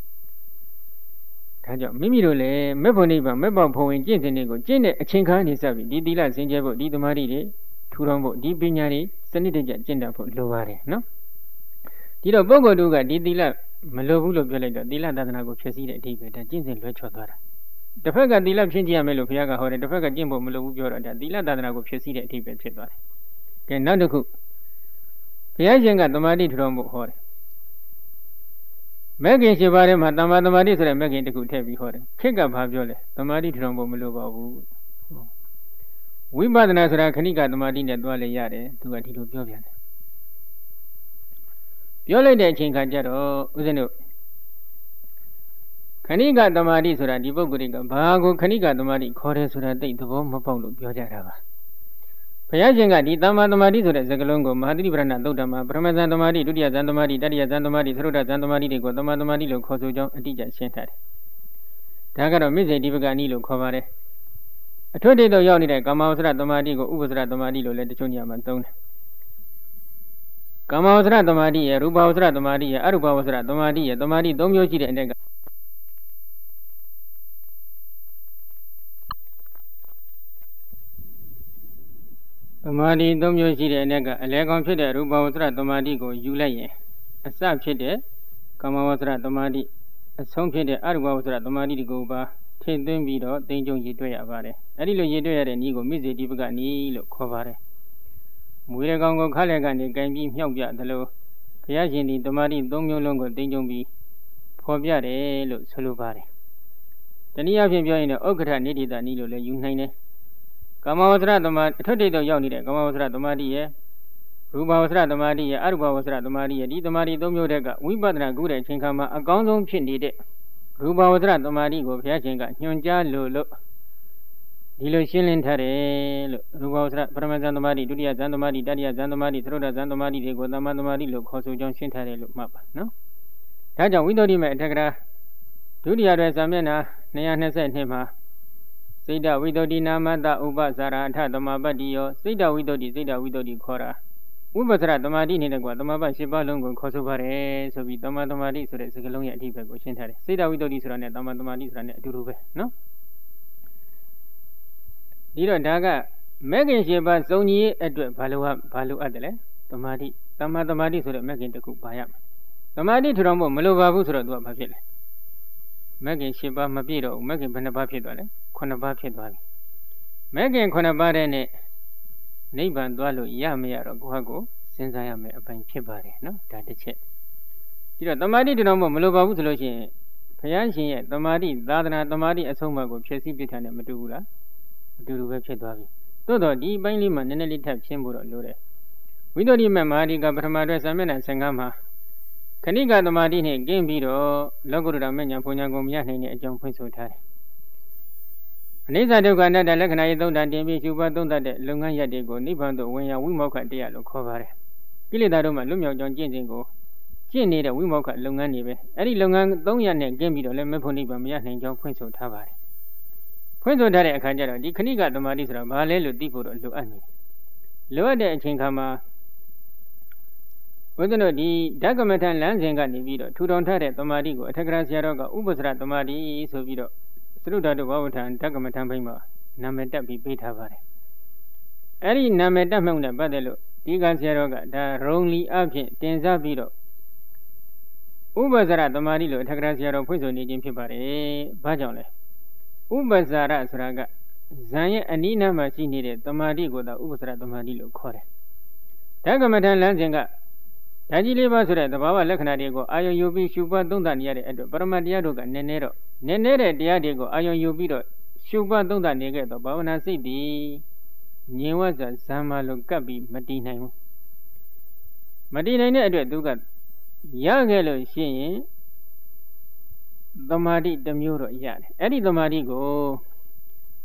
ဒါကြောင့်မိမိတို့လည်းမေဖို့နိဗ္ဗာန်မေဖို့ဘုံဝင်ကျင့်စဉ်တွေကိုကျင့်တဲ့အချိန်ခါနေစပြီးဒီသီလစင်ကြယ်ဖို့ဒီသမာဓိတွေထူထောင်ဖို့ဒီပညာတွေစနစ်တကျကျင့်တတ်ဖို့လိုပါတယ်နော်ဒီတော့ပုဂ္ဂိုလ်တို့ကဒီသီလမလိုဘူးလို့ပြောလိုက်တော့သီလသာသနာကိုဖျက်ဆီးတဲ့အဓိပ္ပာယ်ဒါကျင့်စဉ်လွဲချော်သွားတာတစ်ဖက်ကသီလဖြင့်ကြည့်ရမယ်လို့ဘုရားကဟောတယ်တစ်ဖက်ကကျင့်ဖို့မလိုဘူးပြောတော့ဒါသီလသာသနာကိုဖျက်ဆီးတဲ့အဓိပ္ပာယ်ဖြစ်သွားတယ်ကဲနောက်တစ်ခုဘုရားရှင်ကသမာဓိထူထောင်ဖို့ဟောတယ်မဲ့ခင်7ပါးထဲမှာတမ္မာသမာဓိဆိုတဲ့မဲ့ခင်တစ်ခုထည့်ပြီးဟောတယ်ခေတ်ကဘာပြောလဲသမာဓိထူထောင်ဖို့မလိုပါဘူးဝိပဿနာဆိုတာခဏိကသမာဓိနဲ့သွားလေရတယ်သူကဒီလိုပြောပြန်တယ်ပြောလိုက်တဲ့အချိန်ခါကျတော့ဦးဇင်းတို့ခဏိကသမာဓိဆိုတာဒီပုဂ္ဂိုလ်ကဘာကိုခဏိကသမာဓိခေါ်တယ်ဆိုတာသိသဘောမပေါက်လို့ပြောကြတာပါဘုရားရှင်ကဒီတမ္မာသမာဓိဆိုတဲ့စကားလုံးကိုမဟာသတိပဋ္ဌာန်သုတ်တံမှာပရမဇန်သမာဓိဒုတိယဇန်သမာဓိတတိယဇန်သမာဓိသရုဒ္ဓဇန်သမာဓိတွေကိုတမ္မာသမာဓိလို့ခေါ်ဆိုကြောင်းအတိအကျရှင်းထားတယ်ဒါကတော့မိစ္ဆေဒီပကနိလို့ခေါ်ပါတယ်အထွတ်တိတ်တော့ရောက်နေတဲ့ကာမဝဆရသမာဓိကိုဥပ္ပစရသမာဓိလို့လည်းတချို့ညမှာသုံးတယ်ကာမဝဆရသမာဓိရဲ့ရူပဝဆရသမာဓိရဲ့အရူပဝဆရသမာဓိရဲ့သမာဓိ3မျိုးရှိတဲ့အတဲ့ကသမာဓိ3မျိုးရှိတဲ့အတဲ့ကအလဲကောင်ဖြစ်တဲ့ရူပဝဆရသမာဓိကိုယူလိုက်ရင်အစဖြစ်တဲ့ကာမဝဆရသမာဓိအဆုံးဖြစ်တဲ့အရူပဝဆရသမာဓိကိုပါထည့်သွင်းပြီးတော့သိဉ္ဇုံရည်တွေ့ရပါတယ်အဲ့ဒီလိုရည်တွေ့ရတဲ့နည်းကိုမိစ္ဆေဒီပကနီးလို့ခေါ်ပါတယ်မွေးရကောင်ကိုခါလက်ကနေကင်ပြီးမြောက်ပြသလိုဘုရားရှင်ဒီသမာဓိ3မျိုးလုံးကိုသိဉ္ဇုံပြီးဖော်ပြတယ်လို့ဆိုလိုပါတယ်တနည်းအားဖြင့်ပြောရင်တော့ဥက္ကဋ္ဌနိတိတနည်းလို့လည်းယူနိုင်တယ်ကာမဝဆရသမာဓိအထွတ်တိတ်တော့ရောက်နေတဲ့ကာမဝဆရသမာဓိရဲ့ရူပဝဆရသမာဓိရဲ့အရူပဝဆရသမာဓိရဲ့ဒီသမာဓိ3မျိုးတက်ကဝိပဿနာကုတဲ့အချိန်ခါမှာအကောင်းဆုံးဖြစ်နေတဲ့ရူပဝဆရသမာဓိကိုဘုရားရှင်ကညွှန်ကြားလို့ဒီလိုရှင်းလင်းထားတယ်လို့ရူပဝဆရပရမဇန်သမာဓိဒုတိယဇန်သမာဓိတတိယဇန်သမာဓိသရုဒ္ဓဇန်သမာဓိတွေကိုသမ္မာသမာဓိလို့ခေါ်ဆိုကြောင်းရှင်းထားတယ်လို့မှတ်ပါနော်ဒါကြောင့်ဝိသုဒ္ဓိမေအထက်ကရာဒုတိယတွင်စာမျက်နှာ222မှာစိတ်တဝိသုဒ္ဓိနာမတဥပဇာရအထသမပတ္တိယောစိတ်တဝိသုဒ္ဓိစိတ်တဝိသုဒ္ဓိခေါ်တာဥပ္ပစရသမာဓိနဲ့ကွာသမပတ်7ပါးလုံးကိုခေါ်ဆိုပါတယ်ဆိုပြီးသမသမာဓိဆိုတဲ့စကားလုံးရဲ့အဓိပ္ပာယ်ကိုရှင်းထားတယ်စိတ်တဝိသုဒ္ဓိဆိုတာနဲ့သမသမာဓိဆိုတာနဲ့အတူတူပဲနော်ဒီတော့ဒါကမဲ့ခင်7ပါးစုံကြီးအတွက်ဘာလို့အပ်တယ်လဲသမာဓိသမသမာဓိဆိုတဲ့မဲ့ခင်တစ်ခုပါရမယ်သမာဓိထူထောင်ဖို့မလိုပါဘူးဆိုတော့သူကဘာဖြစ်လဲမဲ့ခင်7ပါးမပြည့်တော့ဘူးမဲ့ခင်ဘယ်နှပါးဖြစ်သွားလဲ9ပါးဖြစ်သွားပြီမဲ့ခင်9ပါးတဲ့နဲ့နိဗ္ဗာန်သွားလို့ရမရတော့ကိုယ့်ဟာကိုစဉ်းစားရမယ်အပိုင်းဖြစ်ပါတယ်နော်ဒါတစ်ချက်ဒီတော့သမာဓိတောင်မလိုပါဘူးဆိုလို့ရှိရင်ဘုရားရှင်ရဲ့သမာဓိသာသနာသမာဓိအဆုံးအမကိုဖြည့်ဆည်းပြထားတယ်မတူဘူးလားအတူတူပဲဖြစ်သွားပြီသို့တော့ဒီအပိုင်းလေးမှာနည်းနည်းလေးထပ်ရှင်းဖို့တော့လိုတယ်ဝိသုဒ္ဓိမမဟာဒီကပထမတွဲစာမျက်နှာ15မှာခဏိကသမာဓိနဲ့ကျင့်ပြီးတော့လောကုတ္တရာမဉ္ဇဉ်ဘုံညာကိုမရနိုင်တဲ့အကြောင်းဖွင့်ဆိုထားတယ်အနိစ္စဒုက္ခအနတ္တလက္ခဏာရေးသုံးတန်တင်ပြီးရှုပါသုံးတတ်တဲ့လုပ်ငန်းရပ်တွေကိုနိဗ္ဗာန်သို့ဝင်ရဝိမောက္ခတရားလို့ခေါ်ပါတယ်ကိလေသာတို့မှလွတ်မြောက်ကြောင်းကျင့်စဉ်ကိုကျင့်နေတဲ့ဝိမောက္ခလုပ်ငန်းတွေပဲအဲ့ဒီလုပ်ငန်း300နဲ့ကျင့်ပြီးတော့လည်းမေဖို့နိဗ္ဗာန်မရနိုင်ကြောင်းဖွင့်ဆိုထားပါတယ်ဖွင့်ဆိုထားတဲ့အခါကျတော့ဒီခဏိကသမာဓိဆိုတာဘာလဲလို့သိဖို့တော့လိုအပ်နေတယ်လိုအပ်တဲ့အချိန်ခါမှာဘုရားတို့ဒီဓကမထလမ်းစဉ်ကနေပြီးတော့ထူထောင်ထားတဲ့သမာဓိကိုအထက်ကရာဆရာတော်ကဥပ္ပစရသမာဓိဆိုပြီးတော့သရုဒ္ဓတို့ဘဝထံဓကမထဘိမှာနာမည်တက်ပြီးပေးထားပါတယ်အဲ့ဒီနာမည်တက်မှုနဲ့ပတ်သက်လို့ဒီကဆရာတော်ကဒါရုံလီအဖြစ်တင်စားပြီးတော့ဥပ္ပစရသမာဓိလို့အထက်ကရာဆရာတော်ဖွင့်ဆိုနေခြင်းဖြစ်ပါတယ်ဘာကြောင့်လဲဥပ္ပစရဆိုတာကဇံရဲ့အနိနာမှာရှိနေတဲ့သမာဓိကိုသာဥပ္ပစရသမာဓိလို့ခေါ်တယ်ဓကမထလမ်းစဉ်ကဓာကြီးလေးပါဆိုတဲ့သဘာဝလက္ခဏာတွေကိုအာယုံယူပြီးရှုပွားသုံးသပ်နေရတဲ့အတွက်ပရမတ်တရားတို့ကနည်းနည်းတဲ့တရားတွေကိုအာယုံယူပြီးတော့ရှုပွားသုံးသပ်နေခဲ့တော့ဘာဝနာစိတ်တည်ငြိမ်ဝတ်စွာဇံမာလို့ကပ်ပြီးမတည်နိုင်ဘူးမတည်နိုင်တဲ့အတွက်သူကရခဲ့လို့ရှိရင်သမာဓိတစ်မျိုးတော့ရတယ်အဲ့ဒီသမာဓိကို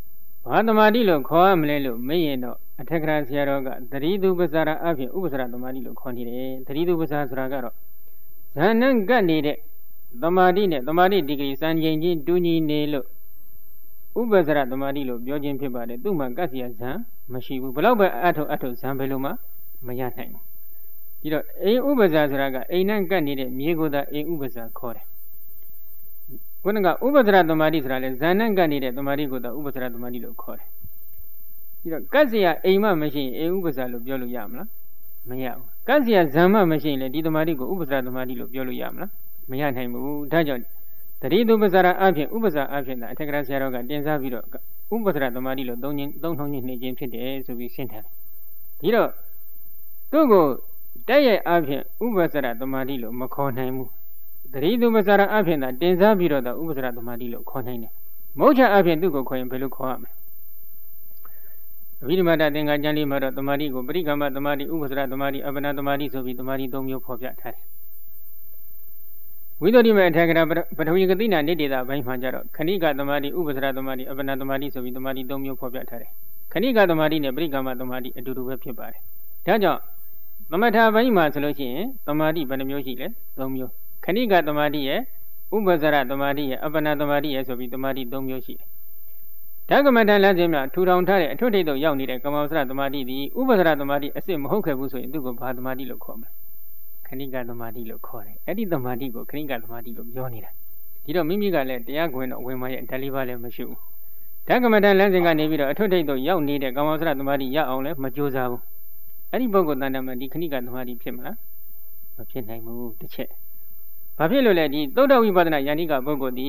ဘာသမာဓိလို့ခေါ်ရမလဲလို့မေးရင်တော့အထက်ကရာဆရာတော်ကသတိသူပ္ပစာရအဖြစ်ဥပ္ပစရသမာဓိလို့ခေါ်နေတယ်သတိသူပ္ပစာဆိုတာကတော့ဇာဏကတ်နေတဲ့သမာဓိနဲ့သမာဓိဒီဂရီစံချိန်ချင်းတူညီနေလို့ဥပ္ပစရသမာဓိလို့ပြောခြင်းဖြစ်ပါတယ်သူ့မှာကတ်เสียဇံမရှိဘူးဘလောက်ပဲအထုဇံဘယ်လိုမှမရနိုင်ဘူးဒီတော့အိမ်ဥပ္ပစာဆိုတာကအိမ်နဲ့ကတ်နေတဲ့မြေကိုသာအိမ်ဥပ္ပစာခေါ်တယ်ခုနကဥပ္ပစရသမာဓိဆိုတာလေဇာဏကတ်နေတဲ့သမာဓိကိုသာဥပ္ပစရသမာဓိလို့ခေါ်တယ်ဒီတော့ကတ်เสียအိမ်မှမရှိရင်အိမ်ဥပ္ပစာလို့ပြောလို့ရမလားမရဘူးကတ်เสียဇံမှမရှိရင်လေဒီသမာဓိကိုဥပ္ပစရသမာဓိလို့ပြောလို့ရမလားမရနိုင်ဘူးဒါကြောင့်သတိသူပ္ပစာရအဖြစ်ဥပ္ပစာအဖြစ်အထက်ကရာဆရာတော်ကတင်စားပြီးတော့ဥပ္ပစရသမာဓိလို့သုံးနှုန်းချင်းနှိမ့်ချင်းဖြစ်တယ်ဆိုပြီးရှင်းထားတယ်ဒီတော့သူ့ကိုတိုက်ရိုက်အဖြစ်ဥပ္ပစရသမာဓိလို့မခေါ်နိုင်ဘူးသတိသူပ္ပစာရအဖြစ်တင်စားပြီးတော့ဥပ္ပစရသမာဓိလို့ခေါ်နိုင်တယ်မုဋ္ဌအဖြစ်သူ့ကိုခေါ်ရင်ဘယ်လိုခေါ်ရမလဲအဘိဓမ္မာတသင်္ကန်းကျမ်းလေးမှာတော့သမာဓိကိုပရိကမ္မသမာဓိဥပ္ပစရသမာဓိအပ္ပနာသမာဓိဆိုပြီးသမာဓိ၃မျိုးဖော်ပြထားတယ်ဝိသုဒ္ဓိမေအထက်ကရာပထဝီဂတိနာနိတေတာဘိုင်းမှာကြတော့ခဏိကသမာဓိဥပ္ပစရသမာဓိအပ္ပနာသမာဓိဆိုပြီးသမာဓိ၃မျိုးဖော်ပြထားတယ်ခဏိကသမာဓိနဲ့ပရိကမ္မသမာဓိအတူတူပဲဖြစ်ပါတယ်ဒါကြောင့်သမထဘိုင်းမှာဆိုလို့ရှိရင်သမာဓိဘယ်နှမျိုးရှိလဲ၃မျိုးခဏိကသမာဓိရဲ့ဥပ္ပစရသမာဓိရဲ့အပ္ပနာသမာဓိရဲ့ဆိုပြီးသမာဓိ၃မျိုးရှိတယ်ဓကမထလမ်းစဉ်မှာထူထောင်ထားတဲ့အထွတ်ထိပ်သို့ရောက်နေတဲ့ကမ္မဝဆရသမာဓိသည်ဥပ္ပစရသမာဓိအစစ်မဟုတ်ခဲ့ဘူးဆိုရင်သူ့ကိုဘာသမာဓိလို့ခေါ်မလဲခဏိကသမာဓိလို့ခေါ်တယ်အဲ့ဒီသမာဓိကိုခဏိကသမာဓိလို့ပြောနေတာဒီတော့မိမိကလည်းတရားခွင်တော့ဝင်မရဲ့ဓာတ်လေးပါလည်းမရှိဘူးဓကမထလမ်းစဉ်ကနေပြီးတော့အထွတ်ထိပ်သို့ရောက်နေတဲ့ကမ္မဝဆရသမာဓိရအောင်လည်းမကြိုးစားဘူးအဲ့ဒီပုဂ္ဂိုလ်တဏ္ဍာမှာဒီခဏိကသမာဓိဖြစ်မလားမဖြစ်နိုင်ဘူးတစ်ချက်ဘာဖြစ်လို့လဲဒီသုဒ္ဓဝိပဿနာယန္တိကပုဂ္ဂိုလ်ဒီ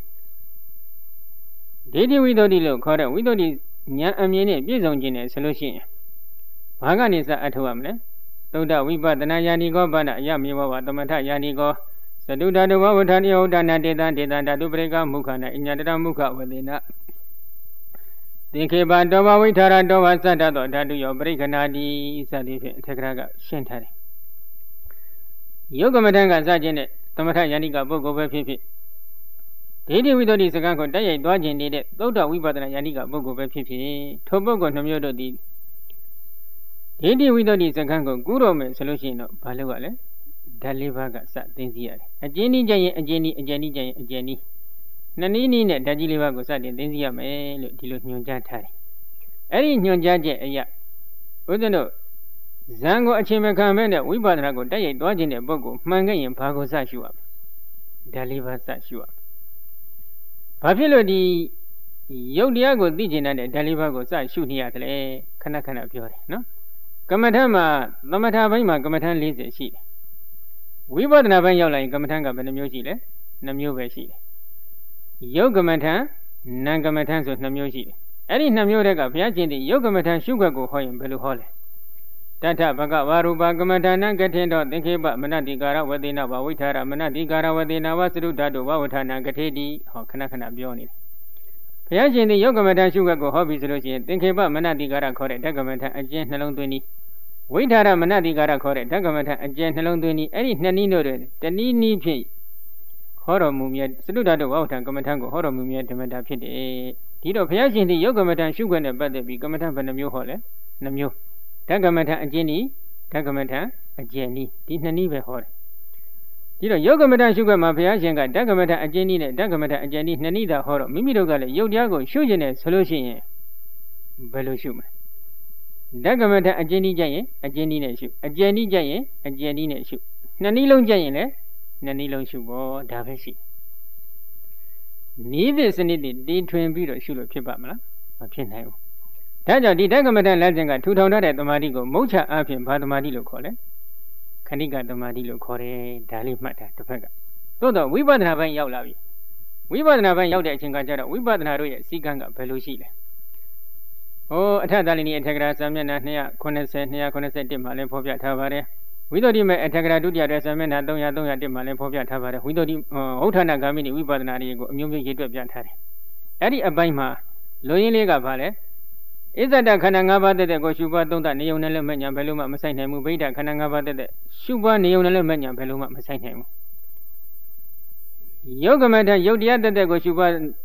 ဒေတိဝိသုဒ္ဓိလို့ခေါ်တဲ့ဝိသုဒ္ဓိဉာဏ်အမြင်နဲ့ပြည့်စုံခြင်းနဲ့ဆိုလို့ရှိရင်ဘာကနေစအထောက်ရမလဲသုဒ္ဓဝိပဿနာယန္တိကောဘာနာအယမေဘောဘာသမထယန္တိကောသတုဓာတုဝဝဋ္ဌာနိယဝဋ္ဌာနာတေတံဓာတုပရိကမုခနာအညတရမုခဝေဒေနသင်္ခေပတောဘဝိထာရတောဘသတ္တသောဓာတုယောပရိက္ခဏာတိစသည်ဖြင့်အထက်ကရာကရှင်းထားတယ်ယုတ်ကမထံကစခြင်းနဲ့သမထယန္တိကပုဂ္ဂိုလ်ပဲဖြစ်ဖြစ်ဒေတိဝိသုဒ္ဓိစကားကိုတိုက်ရိုက်သွားခြင်းနေတဲ့သုဒ္ဓဝိပဿနာယန္တိကပုဂ္ဂိုလ်ပဲဖြစ်ဖြစ်ထိုပုဂ္ဂိုလ်နှမျိုးတို့သည်ဒေတိဝိသုဒ္ဓိစကားကိုကူးတော်မယ်ဆိုလို့ရှိရင်တော့ဘာလို့ကလဲဓာတ်၄ပါးကစသိသိရတယ်အကျဉ်းနည်းကြရင်အကျဉ်းနည်းအကျဉ်းနည်းကြရင်အကျဉ်းနည်းနှစ်နည်းနည်းနဲ့ဓာတ်ကြီး၄ပါးကိုစတင်သိသိရမယ်လို့ဒီလိုညွှန်ကြားထားတယ်အဲ့ဒီညွှန်ကြားချက်အရဘုရားတို့ဇံကိုအချိန်မခံမဲ့နဲ့ဝိပဿနာကိုတိုက်ရိုက်သွားခြင်းတဲ့ပုဂ္ဂိုလ်မှန်ခဲ့ရင်ဘာကိုစရှုရမလဲဓာတ်၄ပါးစရှုရဘာဖြစ်လို့ဒီရုပ်တရားကိုသိကျင်တဲ့ဓာတ်လေးပါးကိုစရှုနေရတယ်လေခဏခဏပြောတယ်နော်ကမ္မထမှာသမထဘိုင်းမှာကမ္မထ40ရှိတယ်ဝိပဿနာဘိုင်းရောက်လာရင်ကမ္မထကဘယ်နှမျိုးရှိလဲ2မျိုးပဲရှိတယ်ရုပ်ကမ္မထနာမ်ကမ္မထဆို2မျိုးရှိတယ်အဲ့ဒီ2မျိုးတက်ကဘုရားရှင်ဒီရုပ်ကမ္မထရှုခွက်ကိုဟောရင်ဘယ်လိုဟောလဲတထဘဂဝရူပကမ္မထာနံကထေတောသင်္ခေပမနတိကာရဝေဒေနဘဝိထာရမနတိကာရဝေဒေနဝသရုဓာတုဘဝဌာနကထေတိဟောခဏခဏပြောနေတယ်ဘုရားရှင်ဒီယုတ်ကမ္မထာရှုခတ်ကိုဟောပြီးဆိုလို့ရှိရင်သင်္ခေပမနတိကာရခေါ်တဲ့ဓကမ္မထာအကျဉ်းနှလုံးသွင်းနည်းဝိထာရမနတိကာရခေါ်တဲ့ဓကမ္မထာအကျဉ်းနှလုံးသွင်းနည်းအဲ့ဒီနှစ်နည်းတို့တနည်းနည်းဖြင့်ဟောတော်မူမြတ်သရုဓာတုဘဝဌာနကမ္မထာကိုဟောတော်မူမြတ်ဓမ္မတာဖြစ်တယ်ဒီတော့ဘုရားရှင်ဒီယုတ်ကမ္မထာရှုခတ်နဲ့ပတ်သက်ပြီးကမ္မထာဘယ်နှမျိုးဟောလဲ2မျိုးဓကမ္မထာအကျဉ်းနည်းဓကမ္မထအကျဉ်းနည်းဒီနှစ်နည်းပဲဟောတယ်ဒီတော့ယုတ်ကမ္မထရှုခွက်မှာဘုရားရှင်ကဓကမ္မထအကျဉ်းနည်းနဲ့ဓကမ္မထအကျဉ်းနည်းနှစ်နည်းသာဟောတော့မိမိတို့ကလည်းယုတ်တရားကိုရှုကျင်တယ်ဆိုလို့ရှိရင်ဘယ်လိုရှုမလဲဓကမ္မထအကျဉ်းနည်းကြရင်အကျဉ်းနည်းနဲ့ရှုအကျဉ်းနည်းကြရင်အကျဉ်းနည်းနဲ့ရှုနှစ်နည်းလုံးကြရင်လည်းနှစ်နည်းလုံးရှုပေါ့ဒါပဲရှိနည်းသစ်စနစ်တွေတီထွင်ပြီးတော့ရှုလို့ဖြစ်ပါမလားမဖြစ်နိုင်ဘူးဒါကြောင့်ဒီဓကမ္မထလမ်းစဉ်ကထူထောင်ထားတဲ့သမာဓိကိုမုဋ္ဌအဖြစ်ဘာသမာဓိလို့ခေါ်လဲခဏိကသမာဓိလို့ခေါ်တယ်ဒါလေးမှတ်တာတစ်ဖက်ကသို့တော့ဝိပဿနာဘိုင်းရောက်လာပြီဝိပဿနာဘိုင်းရောက်တဲ့အချိန်ကကျတော့ဝိပဿနာတို့ရဲ့စည်းကမ်းကဘယ်လိုရှိလဲဟိုအထက်သာလီနီအထက်ကရာစာမျက်နှာ290 291မှာလည်းဖော်ပြထားပါတယ်ဝိသုဒ္ဓိမေအထက်ကရာဒုတိယရဲ့စာမျက်နှာ300 301မှာလည်းဖော်ပြထားပါတယ်ဝိသုဒ္ဓိဝဋ္ဌာဏဂါမိနိဝိပဿနာတွေကိုအမျိုးမျိုးရေးတွက်ပြထားတယ်အဲ့ဒီအပိုင်းမှာလူရင်းလေးကဘာလဲဣဇဒခန္ဓာ၅ပါးတဲ့ကိုရှုပွားသုံးသနေုံနဲ့လည်းမညာဘယ်လိုမှမဆိုင်နိုင်ဘူးဗိဒ္ဓခန္ဓာ၅ပါးတဲ့ရှုပွားနေုံနဲ့လည်းမညာဘယ်လိုမှမဆိုင်နိုင်ဘူးယုတ်ကမထယုတ်တရားတဲ့ကိုရှုပွား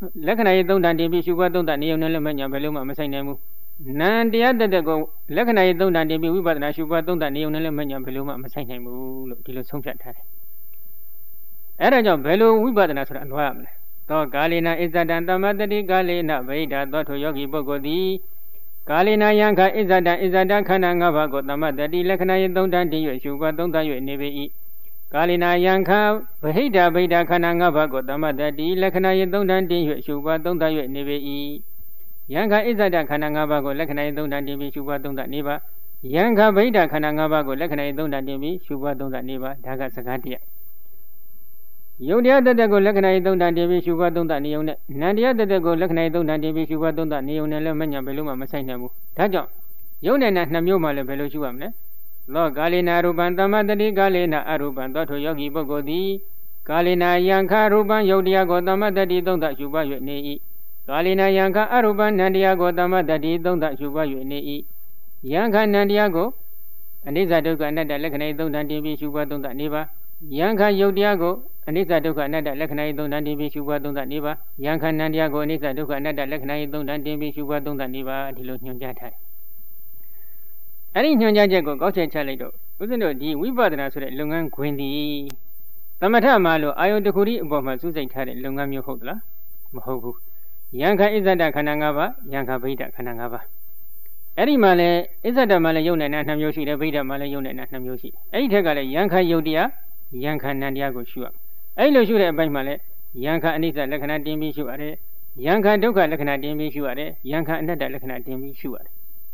လက္ခဏာရေးသုံးတန်တင်ပြီးရှုပွားသုံးတန်နေုံနဲ့လည်းမညာဘယ်လိုမှမဆိုင်နိုင်ဘူးနန္တရားတတကိုလက္ခဏာရေးသုံးတန်တင်ပြီးဝိပဿနာရှုပွားသုံးတန်နေုံနဲ့လည်းမညာဘယ်လိုမှမဆိုင်နိုင်ဘူးလို့ဒီလိုဆုံးဖြတ်ထားတယ်အဲ့ဒါကြောင့်ဘယ်လိုဝိပဿနာဆိုတာအလွှားရမလဲသောကာလေနဣဇဒံသမ္မတတိကာလေနဗိဓာသောထိုယောဂီပုဂ္ဂိုလ်သည်ကာလေနယံခဣဇဒံဣဇဒခန္ဓာ၅ပါးကိုသမ္မတတိလက္ခဏာရေးသုံးတန်တင်၍ရှုပွားသုံးတန်၍နေပေ၏ကာလေနာယံခဗဟိတဗိဒခန္ဓာ၅ပါးကိုသမ္မတတိလက္ခဏာရေးသုံးတန်တင်၍ရှုပွားသုံးတန်၍နေပေ၏ယံခဣဇဒခန္ဓာ၅ပါးကိုလက္ခဏာရေးသုံးတန်တင်ပြီးရှုပွားသုံးတန်နေပါယံခဗိဒခန္ဓာ၅ပါးကိုလက္ခဏာရေးသုံးတန်တင်ပြီးရှုပွားသုံးတန်နေပါဒါကစကားတရားယုတ်တရားတတကိုလက္ခဏာရေးသုံးတန်တင်ပြီးရှုပွားသုံးတန်နေုံနဲ့နန္တရားတတကိုလက္ခဏာရေးသုံးတန်တင်ပြီးရှုပွားသုံးတန်နေုံနဲ့လည်းမညာဘယ်လိုမှမဆိုင်နိုင်ဘူးဒါကြောင့်ယုတ်နဲ့နာနှစ်မျိုးမှလည်းဘယ်လိုရှုရမလဲသောကာလေနာရူပံသမ္မတတိကာလေနာအရူပံသောထိုယောဂီပုဂ္ဂိုလ်သည်ကာလေနာယံခရူပံယုတ်တရားကိုသမ္မတတိသုံးသရှုပွား၍နေ၏ကာလေနာယံခအရူပံနန္တရားကိုသမ္မတတိသုံးသရှုပွား၍နေ၏ယံခနန္တရားကိုအနိစ္စဒုက္ခအနတ္တလက္ခဏာသုံးတန်တင်ပြီးရှုပွားသုံးသနေပါယံခယုတ်တရားကိုအနိစ္စဒုက္ခအနတ္တလက္ခဏာသုံးတန်တင်ပြီးရှုပွားသုံးသနေပါယံခနန္တရားကိုအနိစ္စဒုက္ခအနတ္တလက္ခဏာသုံးတန်တင်ပြီးရှုပွားသုံးသနေပါဒီလိုညွှန်ကြားထားတယ်အဲ့ဒီညွှန်ကြားချက်ကိုကောက်ချက်ချလိုက်တော့ဦးဇင်းတို့ဒီဝိပဿနာဆိုတဲ့လုပ်ငန်းခွင်ဒီသမထမှာလို့အာယုန်တစ်ခုဒီအပေါ်မှာစူးစိုက်ထားတဲ့လုပ်ငန်းမျိုးဟုတ်သလားမဟုတ်ဘူးယံခဣဇဒခန္ဓာ၅ပါးယံခဗိဒခန္ဓာ၅ပါးအဲ့ဒီမှာလည်းဣဇဒမှာလည်းယုံနေတာ2မျိုးရှိတယ်ဗိဒမှာလည်းယုံနေတာ2မျိုးရှိတယ်အဲ့ဒီထက်ကလည်းယံခယုတ်တရားယံခနန္တရားကိုရှုရအဲ့လိုရှုတဲ့အပိုင်းမှာလည်းယံခအနိစ္စလက္ခဏာတင်ပြီးရှုရတယ်ယံခဒုက္ခလက္ခဏာတင်ပြီးရှုရတယ်ယံခအနတ္တလက္ခဏာတင်ပြီးရှုရတယ်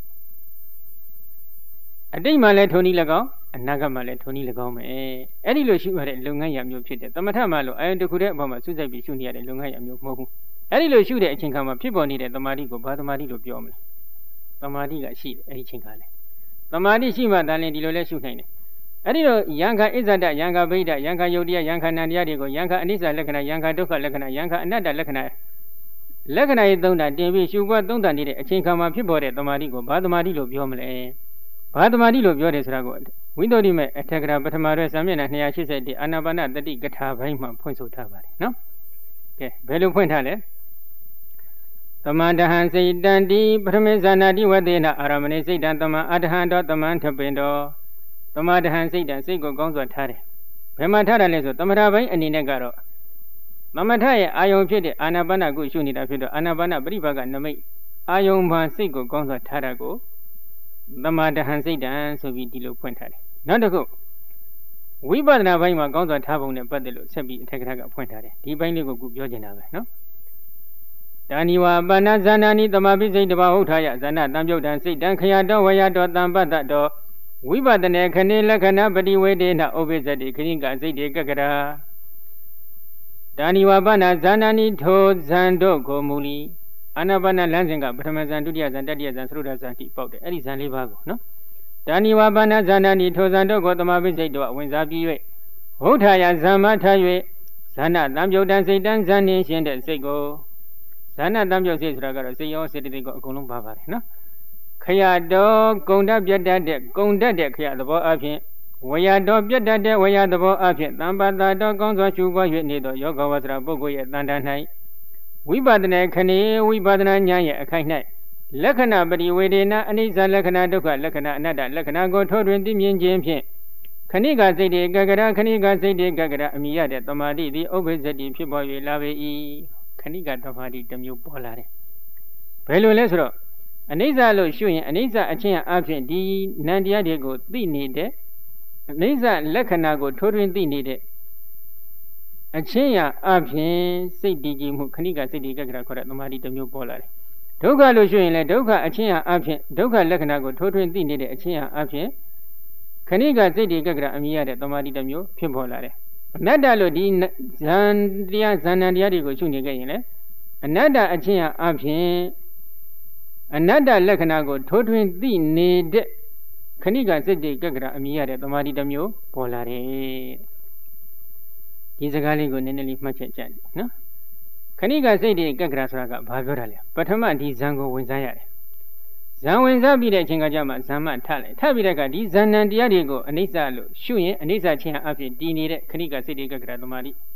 အတိတ်မှာလည်းထိုနည်း၎င်းအနာဂတ်မှာလည်းထိုနည်း၎င်းပဲအဲ့ဒီလိုရှုရတဲ့လုပ်ငန်းရာမျိုးဖြစ်တယ်သမထမှာလို့အာယုန်တစ်ခုတည်းအပေါ်မှာစွတ်စိုက်ပြီးရှုနေရတဲ့လုပ်ငန်းရာမျိုးမဟုတ်ဘူးအဲ့ဒီလိုရှုတဲ့အချိန်ခါမှာဖြစ်ပေါ်နေတဲ့သမာဓိကိုဘာသမာဓိလို့ပြောမလဲသမာဓိကရှိတယ်အဲ့ဒီချိန်ခါလဲသမာဓိရှိမှတန်လင်းဒီလိုလဲရှုနိုင်တယ်အဲ့ဒီလိုယံခဣဇဒယံခဗိဒယံခယုတ်တရားယံခနန္တရားတွေကိုယံခအနိစ္စလက္ခဏာယံခဒုက္ခလက္ခဏာယံခအနတ္တလက္ခဏာရေးသုံးတာတင်ပြီးရှုပွားသုံးတာနေတဲ့အချိန်ခါမှာဖြစ်ပေါ်တဲ့သမာဓိကိုဘာသမာဓိလို့ပြောမလဲဘာသမာဓိလို့ပြောတယ်ဆိုတာကိုဝိသုဒ္ဓိမေအထက်ကရာပထမရဲစာမျက်နှာ281အာနာပါနတတိကထာဘိုင်းမှာဖွင့်ဆိုထားပါတယ်နော်ကဲဘယ်လိုဖွင့်ထားလဲသမန္တဟံစိတ်တံတိပထမေဇာနာတိဝတေနအာရမဏိစိတ်တံသမံအတဟံတောသမံထပင်တောသမန္တဟံစိတ်တံစိတ်ကိုကောင်းစွာထားတယ်ဘယ်မှာထားတယ်လဲဆိုသမထဘိုင်းအနေနဲ့ကတော့သမထရဲ့အာယုံဖြစ်တဲ့အာနာပါနကိုရှုနေတာဖြစ်တော့အာနာပါနပရိပါကနမိတ်အာယုံမှာစိတ်ကိုကောင်းစွာထားတာကိုသမန္တဟံစိတ်တံဆိုပြီးဒီလိုဖွင့်ထားတယ်နောက်တစ်ခုဝိပဿနာဘိုင်းမှာကောင်းစွာထားပုံနဲ့ပတ်သက်လို့ဆက်ပြီးအထက်ကထာကဖွင့်ထားတယ်ဒီဘိုင်းလေးကိုခုပြောချင်တာပဲနော်ဒါနိဝပဏဇာနာနိသမာပိစိတ်တဘာဟုတ်ထားရဇာနာတံပြုတ်တံစိတ်တံခယတော်ဝယတော်တံပတ္တတော်ဝိပဿနေခဏေလက္ခဏပတိဝေဒေနဥပိစ္ဆတိခဏိကစိတ်တေကကရာဒါနိဝပဏဇာနာနိထိုဇံတို့ကိုမူလီအာနာပါနလမ်းစဉ်ကပထမဇံဒုတိယဇံတတိယဇံသရုဒ္ဓဇံတိပေါက်တယ်အဲ့ဒီဇံ၄ပါးကိုနော်ဒါနိဝပဏဇာနာနိထိုဇံတို့ကိုသမာပိစိတ်တော်ဝင်စားပြီး၍ဟုတ်ထားရဇံမထား၍ဇာနာတံပြုတ်တံစိတ်တံဇံနှင်းရှင်းတဲ့စိတ်ကိုဇာနာတံပြုတ်စိတ်ဆိုတာကတော့စိတ်ရောစေတသိက်ကိုအကုန်လုံးပါပါတယ်နော်ခရတော်ဂုံတတ်ပြတ်တတ်တဲ့ဂုံတတ်တဲ့ခရသဘောအဖြစ်ဝေယတော်ပြတ်တတ်တဲ့ဝေယသဘောအဖြစ်တမ္ပတ္တတော်ကောင်းစွာရှုပွား၍နေသောယောဂဝဆရာပုဂ္ဂိုလ်ရဲ့တန်တန်၌ဝိပဿနာခဏေဝိပဿနာဉာဏ်ရဲ့အခိုက်၌လက္ခဏပရိဝေဒေနအနိစ္စလက္ခဏဒုက္ခလက္ခဏအနတ္တလက္ခဏကိုထိုးထွင်းသိမြင်ခြင်းဖြင့်ခဏိကစိတ်တေကကရခဏိကစိတ်တေကကရအမိရတဲ့သမာဓိသည်ဥပ္ပဇ္ဇတိဖြစ်ပေါ်၍လာပေ၏ခဏိကသမာဓိတစ်မျိုးပေါ်လာတယ်ဘယ်လိုလဲဆိုတော့အနိစ္စလို့ရှုရင်အနိစ္စအချင်းအဖြစ်ဒီနံတရားတွေကိုသိနေတဲ့အနိစ္စလက္ခဏာကိုထိုးထွင်းသိနေတဲ့အချင်းရာအဖြစ်စိတ်တည်ကြည်မှုခဏိကစိတ်တည်ကကရခေါ်တဲ့သမာဓိတစ်မျိုးပေါ်လာတယ်ဒုက္ခလို့ရှုရင်လည်းဒုက္ခအချင်းရာအဖြစ်ဒုက္ခလက္ခဏာကိုထိုးထွင်းသိနေတဲ့အချင်းရာအဖြစ်ခဏိကစိတ်တည်ကကရအမြင်ရတဲ့သမာဓိတစ်မျိုးဖြစ်ပေါ်လာတယ်အနတ္တလို့ဒီဇန်တရားဇန်နံတရားတွေကိုရှုနေခဲ့ရင်လည်းအနတ္တအချင်းရာအဖြစ်အနတ္တလက္ခဏာကိုထိုးထွင်းသိနေတဲ့ခဏိကစိတ်တည်ကကရအမြင်ရတဲ့သမာဓိတစ်မျိုးပေါ်လာတယ်ဒီစကားလေးကိုနည်းနည်းလေးမှတ်ချက်ကြည့်နော်ခဏိကစိတ်တွေကကရဆိုတာကဘာပြောတာလဲပထမဒီဇံကိုဝင်စားရတယ်ဇံဝင်စားပြီးတဲ့အချိန်ကကြမှာဇံမထလိုက်ထပြီးတဲ့ကဒီဇန်နံတရားတွေကိုအနိစ္စလို့ရှုရင်အနိစ္စချင်းအဖြစ်တည်နေတဲ့ခဏိကစိတ်တွေကကရသမာဓိ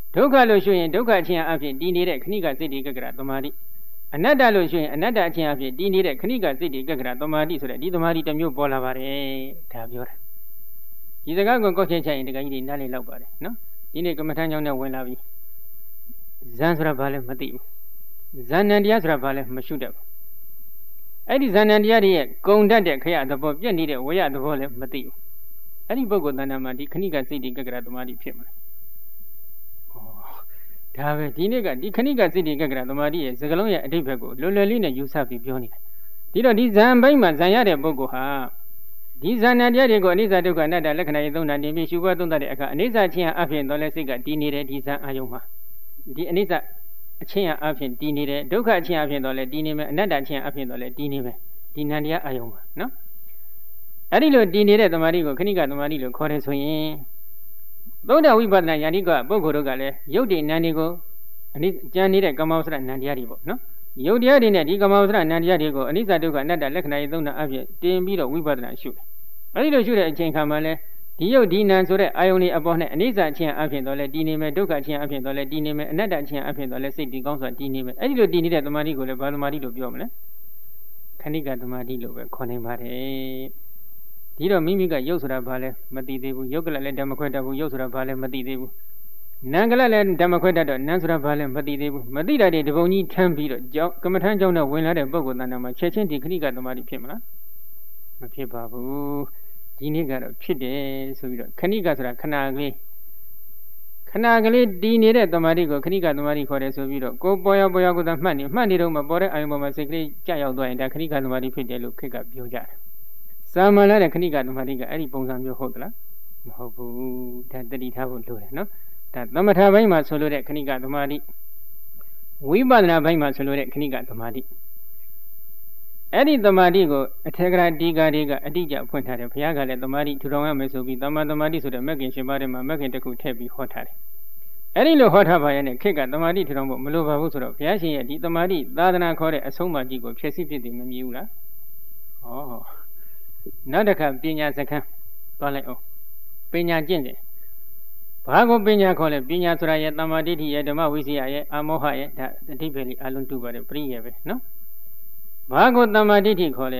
ဒုက္ခလို့ရှိရင်ဒုက္ခအချင်းအဖြစ်တည်နေတဲ့ခဏိကစိတ်တွေကကရသမာဓိအနတ္တလို့ရှိရင်အနတ္တအချင်းအဖြစ်တည်နေတဲ့ခဏိကစိတ်တွေကကရသမာဓိဆိုတဲ့ဒီသမာဓိတစ်မျိုးပေါ်လာပါတယ်ဒါပြောတာဒီစကားကိုကောက်ချက်ချရင်တကယ်ကြီးနားလည်လောက်ပါတယ်နော်ဒီနေ့ကမ္မထမ်းကြောင်းနဲ့ဝင်လာပြီဇန်ဆိုတာဘာလဲမသိဘူးဇန်နံတရားဆိုတာဘာလဲမရှုတတ်ဘူးအဲ့ဒီဇန်နံတရားတွေရဲ့ဂုံတတ်တဲ့ခရသဘောပြည့်နေတဲ့ဝရသဘောလည်းမသိဘူးအဲ့ဒီပုဂ္ဂိုလ်တဏ္ဍာမှာဒီခဏိကစိတ်တွေကကရသမာဓိဖြစ်မှာဒါပဲဒီနေ့ကဒီခဏိကစိတ်တွေကကရသမာဓိရဲ့စကလုံးရဲ့အဓိပ္ပာယ်ကိုလွယ်လွယ်လေးနဲ့ယူဆပြီးပြောနေတာဒီတော့ဒီဇန်ဘိုင်းမှာဇန်ရတဲ့ပုဂ္ဂိုလ်ဟာဒီဇန်နံတရားတွေကိုအနိစ္စဒုက္ခအနတ္တလက္ခဏာတွေသုံးတာတင်ပြီးရှုပွားသုံးတဲ့အခါအနိစ္စချင်းအဖြစ်တော့လဲစိတ်ကတည်နေတဲ့ဒီဇန်အာယုံမှာဒီအနိစ္စအချင်းအဖြစ်တည်နေတယ်ဒုက္ခအချင်းအဖြစ်တော့လဲတည်နေမယ်အနတ္တချင်းအဖြစ်တော့လဲတည်နေမယ်ဒီနံတရားအာယုံမှာနော်အဲ့ဒီလိုတည်နေတဲ့သမာဓိကိုခဏိကသမာဓိလို့ခေါ်တယ်ဆိုရင်သုံးတဝိပဿနာယာတိကပုဂ္ဂိုလ်တို့ကလည်းယုတ်တိနံတွေကိုအနိကျန်နေတဲ့ကမ္မဝဆရနံတရားတွေပေါ့နော်ယုတ်တရားတွေနဲ့ဒီကမ္မဝဆရနံတရားတွေကိုအနိစ္စဒုက္ခအနတ္တလက္ခဏာတွေသုံးတာအဖြစ်တင်ပြီးတော့ဝိပဿနာရှုတယ်အဲ့ဒီလိုရှုတဲ့အချိန်ခါမှာလဲဒီယုတ်ဒီနံဆိုတဲ့အာယုန်တွေအပေါ်နဲ့အနိစ္စချင်းအဖြစ်တော့လဲတည်နေမယ်ဒုက္ခချင်းအဖြစ်တော့လဲတည်နေမယ်အနတ္တချင်းအဖြစ်တော့လဲစိတ်တည်ကောင်းစွာတည်နေမယ်အဲ့ဒီလိုတည်နေတဲ့သမာဓိကိုလည်းဘာသမာဓိလို့ပြောမလဲခဏိကသမာဓိလို့ပဲခေါ်နိုင်ပါတယ်ဒီတော့မိမိကယုတ်ဆိုတာဘာလဲမသိသေးဘူးယုတ်ကလလည်းဓမ္မခွဲတတ်ဘူးယုတ်ဆိုတာဘာလဲမသိသေးဘူးနံကလလည်းဓမ္မခွဲတတ်တော့နံဆိုတာဘာလဲမသိသေးဘူးမသိတာတွေတပုံကြီးထမ်းပြီးတော့ကမ္မထမ်းကြောင့်တော့ဝင်လာတဲ့ပုဂ္ဂိုလ်တဏ္ဍာမှာချက်ချင်းဒီခဏိကသမာဓိဖြစ်မလားမဖြစ်ပါဘူးဒီနေ့ကတော့ဖြစ်တယ်ဆိုပြီးတော့ခဏိကဆိုတာခဏကလေးတည်နေတဲ့သမာဓိကိုခဏိကသမာဓိခေါ်တယ်ဆိုပြီးတော့ကိုပေါ်ရောက်ကိုသာမှတ်နေတော့မပေါ်တဲ့အာယုံပေါ်မှာစိတ်ကလေးကြာရောက်သွားရင်ဒါခဏိကသမာဓိဖြစ်တယ်လို့ခေတ်ကပြောကြတယ်စာမလာတဲ့ခဏိကသမာဓိကအဲ့ဒီပုံစံမျိုးဟုတ်သလားမဟုတ်ဘူးဒါတတိထားဖို့လိုတယ်နော်ဒါသမထဘိုင်းမှာဆိုလို့တဲ့ခဏိကသမာဓိဝိပဿနာဘိုင်းမှာဆိုလို့တဲ့ခဏိကသမာဓိအဲ့ဒီသမာဓိကိုအထေကရာဒီကာတွေကအတိအကျဖွင့်ထားတယ်ဘုရားကလည်းသမာဓိထူထောင်ရမယ်ဆိုပြီးသမ္မာသမာဓိဆိုတဲ့မဂ်ခင်ရှင်ပါးထဲမှာမဂ်ခင်တစ်ခုထည့်ပြီးဟောထားတယ်အဲ့ဒီလိုဟောထားပါရဲ့နဲ့ခေတ်ကသမာဓိထူထောင်ဖို့မလိုပါဘူးဆိုတော့ဘုရားရှင်ရဲ့ဒီသမာဓိသာသနာခေါ်တဲ့အဆုံးအမကြီးကိုဖြည့်ဆည်းဖြစ်တယ်မမြင်ဘူးလားဩနောက်တစ်ခါပညာစခန်းသွားလိုက်အောင်ပညာကျင့်တယ်ဘာကိုပညာခေါ်လဲပညာဆိုတာရဲ့တမ္မာဒိဋ္ဌိရဲ့ဓမ္မဝိစီယရဲ့အမောဟရဲ့ဒါအဓိပ္ပာယ်လေးအလုံးတူပါတယ်ပရိယေပဲနော်ဘာကိုတမ္မာဒိဋ္ဌိခေါ်လဲ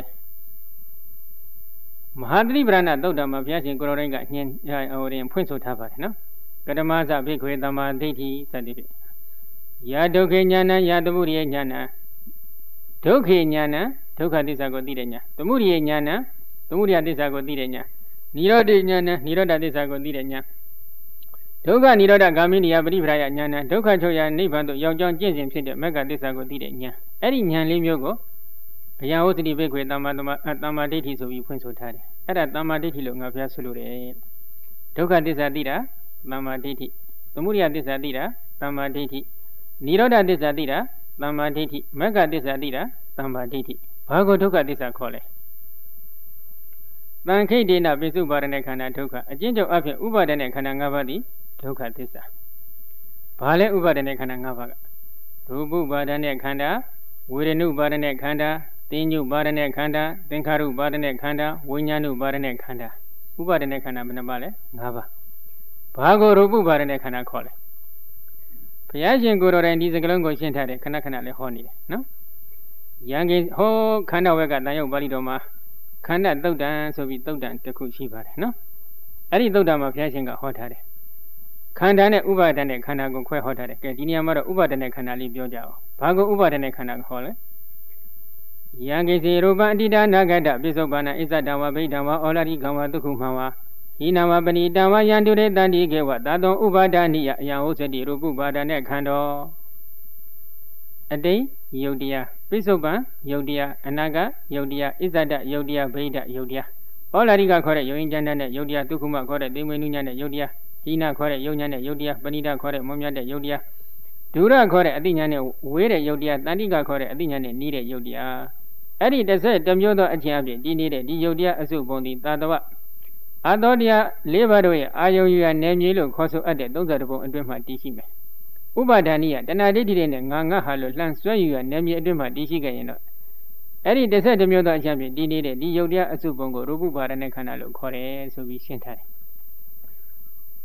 မဟာသတိပ္ပဏသုတ်တံမှာဘုရားရှင်ကိုရောတိုင်းကညင်ဟိုရင်ဖွင့်ဆိုထားပါတယ်နော်ကဓမ္မစဘိက္ခွေတမ္မာဒိဋ္ဌိစသည်ဖြင့်ယာဒုက္ခေဉာဏယာသမုဒိယဉာဏဒုက္ခေဉာဏဒုက္ခသစ္စာကိုသိတဲ့ဉာဏသမုဒိယဉာဏသမုဒိယသစ္စာကိုသိတဲ့ဉာဏနိရောဓဉာဏနိရောဓသစ္စာကိုသိတဲ့ဉာဏဒုက္ခနိရောဓဂามိနိယပရိပရာယဉာဏဒုက္ခချုပ်ရာနိဗ္ဗာန်သို့ရောက်ကြောင်းကျင့်စဉ်ဖြစ်တဲ့မဂ္ဂသစ္စာကိုသိတဲ့ဉာဏအဲ့ဒီဉာဏ်လေးမျိုးကိုဘယဝတ္တိဘိက္ခွေတမ္မာဒိဋ္ဌိဆိုပြီးဖွင့်ဆိုထားတယ်အဲ့ဒါတမ္မာဒိဋ္ဌိလို့ငါဘုရားဆိုလို့တယ်ဒုက္ခသစ္စာသိတာတမ္မာဒိဋ္ဌိသမုဒယသစ္စာသိတာတမ္မာဒိဋ္ဌိနိရောဓသစ္စာသိတာတမ္မာဒိဋ္ဌိမဂ္ဂသစ္စာသိတာတမ္မာဒိဋ္ဌိဘာကိုဒုက္ခသစ္စာခေါ်လဲတန်ခိတ်ဒေနပိစုပါဒနဲ့ခန္ဓာဒုက္ခအကျဉ်းချုပ်အဖြစ်ဥပါဒနဲ့ခန္ဓာ၅ပါးသည်ဒုက္ခသစ္စာဘာလဲဥပါဒနဲ့ခန္ဓာ၅ပါးကရူပပါဒနဲ့ခန္ဓာဝေဒနုပါဒနဲ့ခန္ဓာသင်္ညုပါဒနဲ့ခန္ဓာသင်္ခါရုပါဒနဲ့ခန္ဓာဝိညာဏုပါဒနဲ့ခန္ဓာဥပါဒနဲ့ခန္ဓာဘယ်နှပါလဲ၅ပါးဘာကိုရူပပါဒနဲ့ခန္ဓာခေါ်လဲဘုရားရှင်ကိုယ်တော်တိုင်ဒီစကလုံးကိုရှင်းထားတယ်ခဏခဏလေးဟောနေတယ်နော်ယံကိဟောခန္ဓာဝက်ကတန်ရုပ်ပါဠိတော်မှာခန္ဓာသုတ်တံဆိုပြီးသုတ်တံတစ်ခုရှိပါတယ်နော်အဲ့ဒီသုတ်တံမှာဘုရားရှင်ကဟောထားတယ်ခန္ဓာနဲ့ဥပါဒနဲ့ခန္ဓာကိုခွဲဟောထားတယ်ကဲဒီနေရာမှာတော့ဥပါဒနဲ့ခန္ဓာလေးပြောကြအောင်ဘာကိုဥပါဒနဲ့ခန္ဓာခေါ်လဲယံကိစေရူပံအတ္တနာဂတပိစုပ္ပန္နဣဇတံဝဗိဒံဝဩလာရိကံဝဒုက္ခမံဝဟိနဝပဏိတံဝယန္တုရေတန္တိကေဝသာတောဥပါဒနိယအယံဟုတ်စတိရူပပါဒနဲ့ခန္ဓာအတိယုတ်တရားပိစုပ္ပံယုတ်တရားအနာဂယုတ်တရားဣဇဒယုတ်တရားဗိဒယုတ်တရားဩလာရိကခေါ်တဲ့ယုံရင်ကျမ်းတဲ့ယုတ်တရားဒုက္ခမခေါ်တဲ့သိမွေနုညံ့တဲ့ယုတ်တရားဟိနခေါ်တဲ့ယုံညံ့တဲ့ယုတ်တရားပဏိတခေါ်တဲ့မွန်မြတ်တဲ့ယုတ်တရားဒုရခေါ်တဲ့အတိညာနဲ့ဝေးတဲ့ယုတ်တရားတန္တိကခေါ်တဲ့အတိညာနဲ့နီးတဲ့ယုတ်တရားအဲ့ဒီတစ်မျိုးသောအခြင်းအပြင်ဒီနေတဲ့ဒီယုတ်တရားအစုပုံသည်သာတဝအာသောတရား၄ပါးတို့ရဲ့အာယုံယူရနယ်မြေလို့ခေါ်ဆိုအပ်တဲ့32ပုံအတွင်းမှာတည်ရှိမယ်ဥပါဒဏိယတဏှာဒိဋ္ဌိတွေနဲ့ငါငါဟာလို့လှမ်းဆွဲယူရနယ်မြေအတွင်းမှာတည်ရှိခဲ့ရင်တော့အဲ့ဒီ32မျိုးသောအခြင်းအပြင်ဒီနေတဲ့ဒီယုတ်တရားအစုပုံကိုရူပပါဒနဲ့ခန္ဓာလို့ခေါ်တယ်ဆိုပြီးရှင်းထားတယ်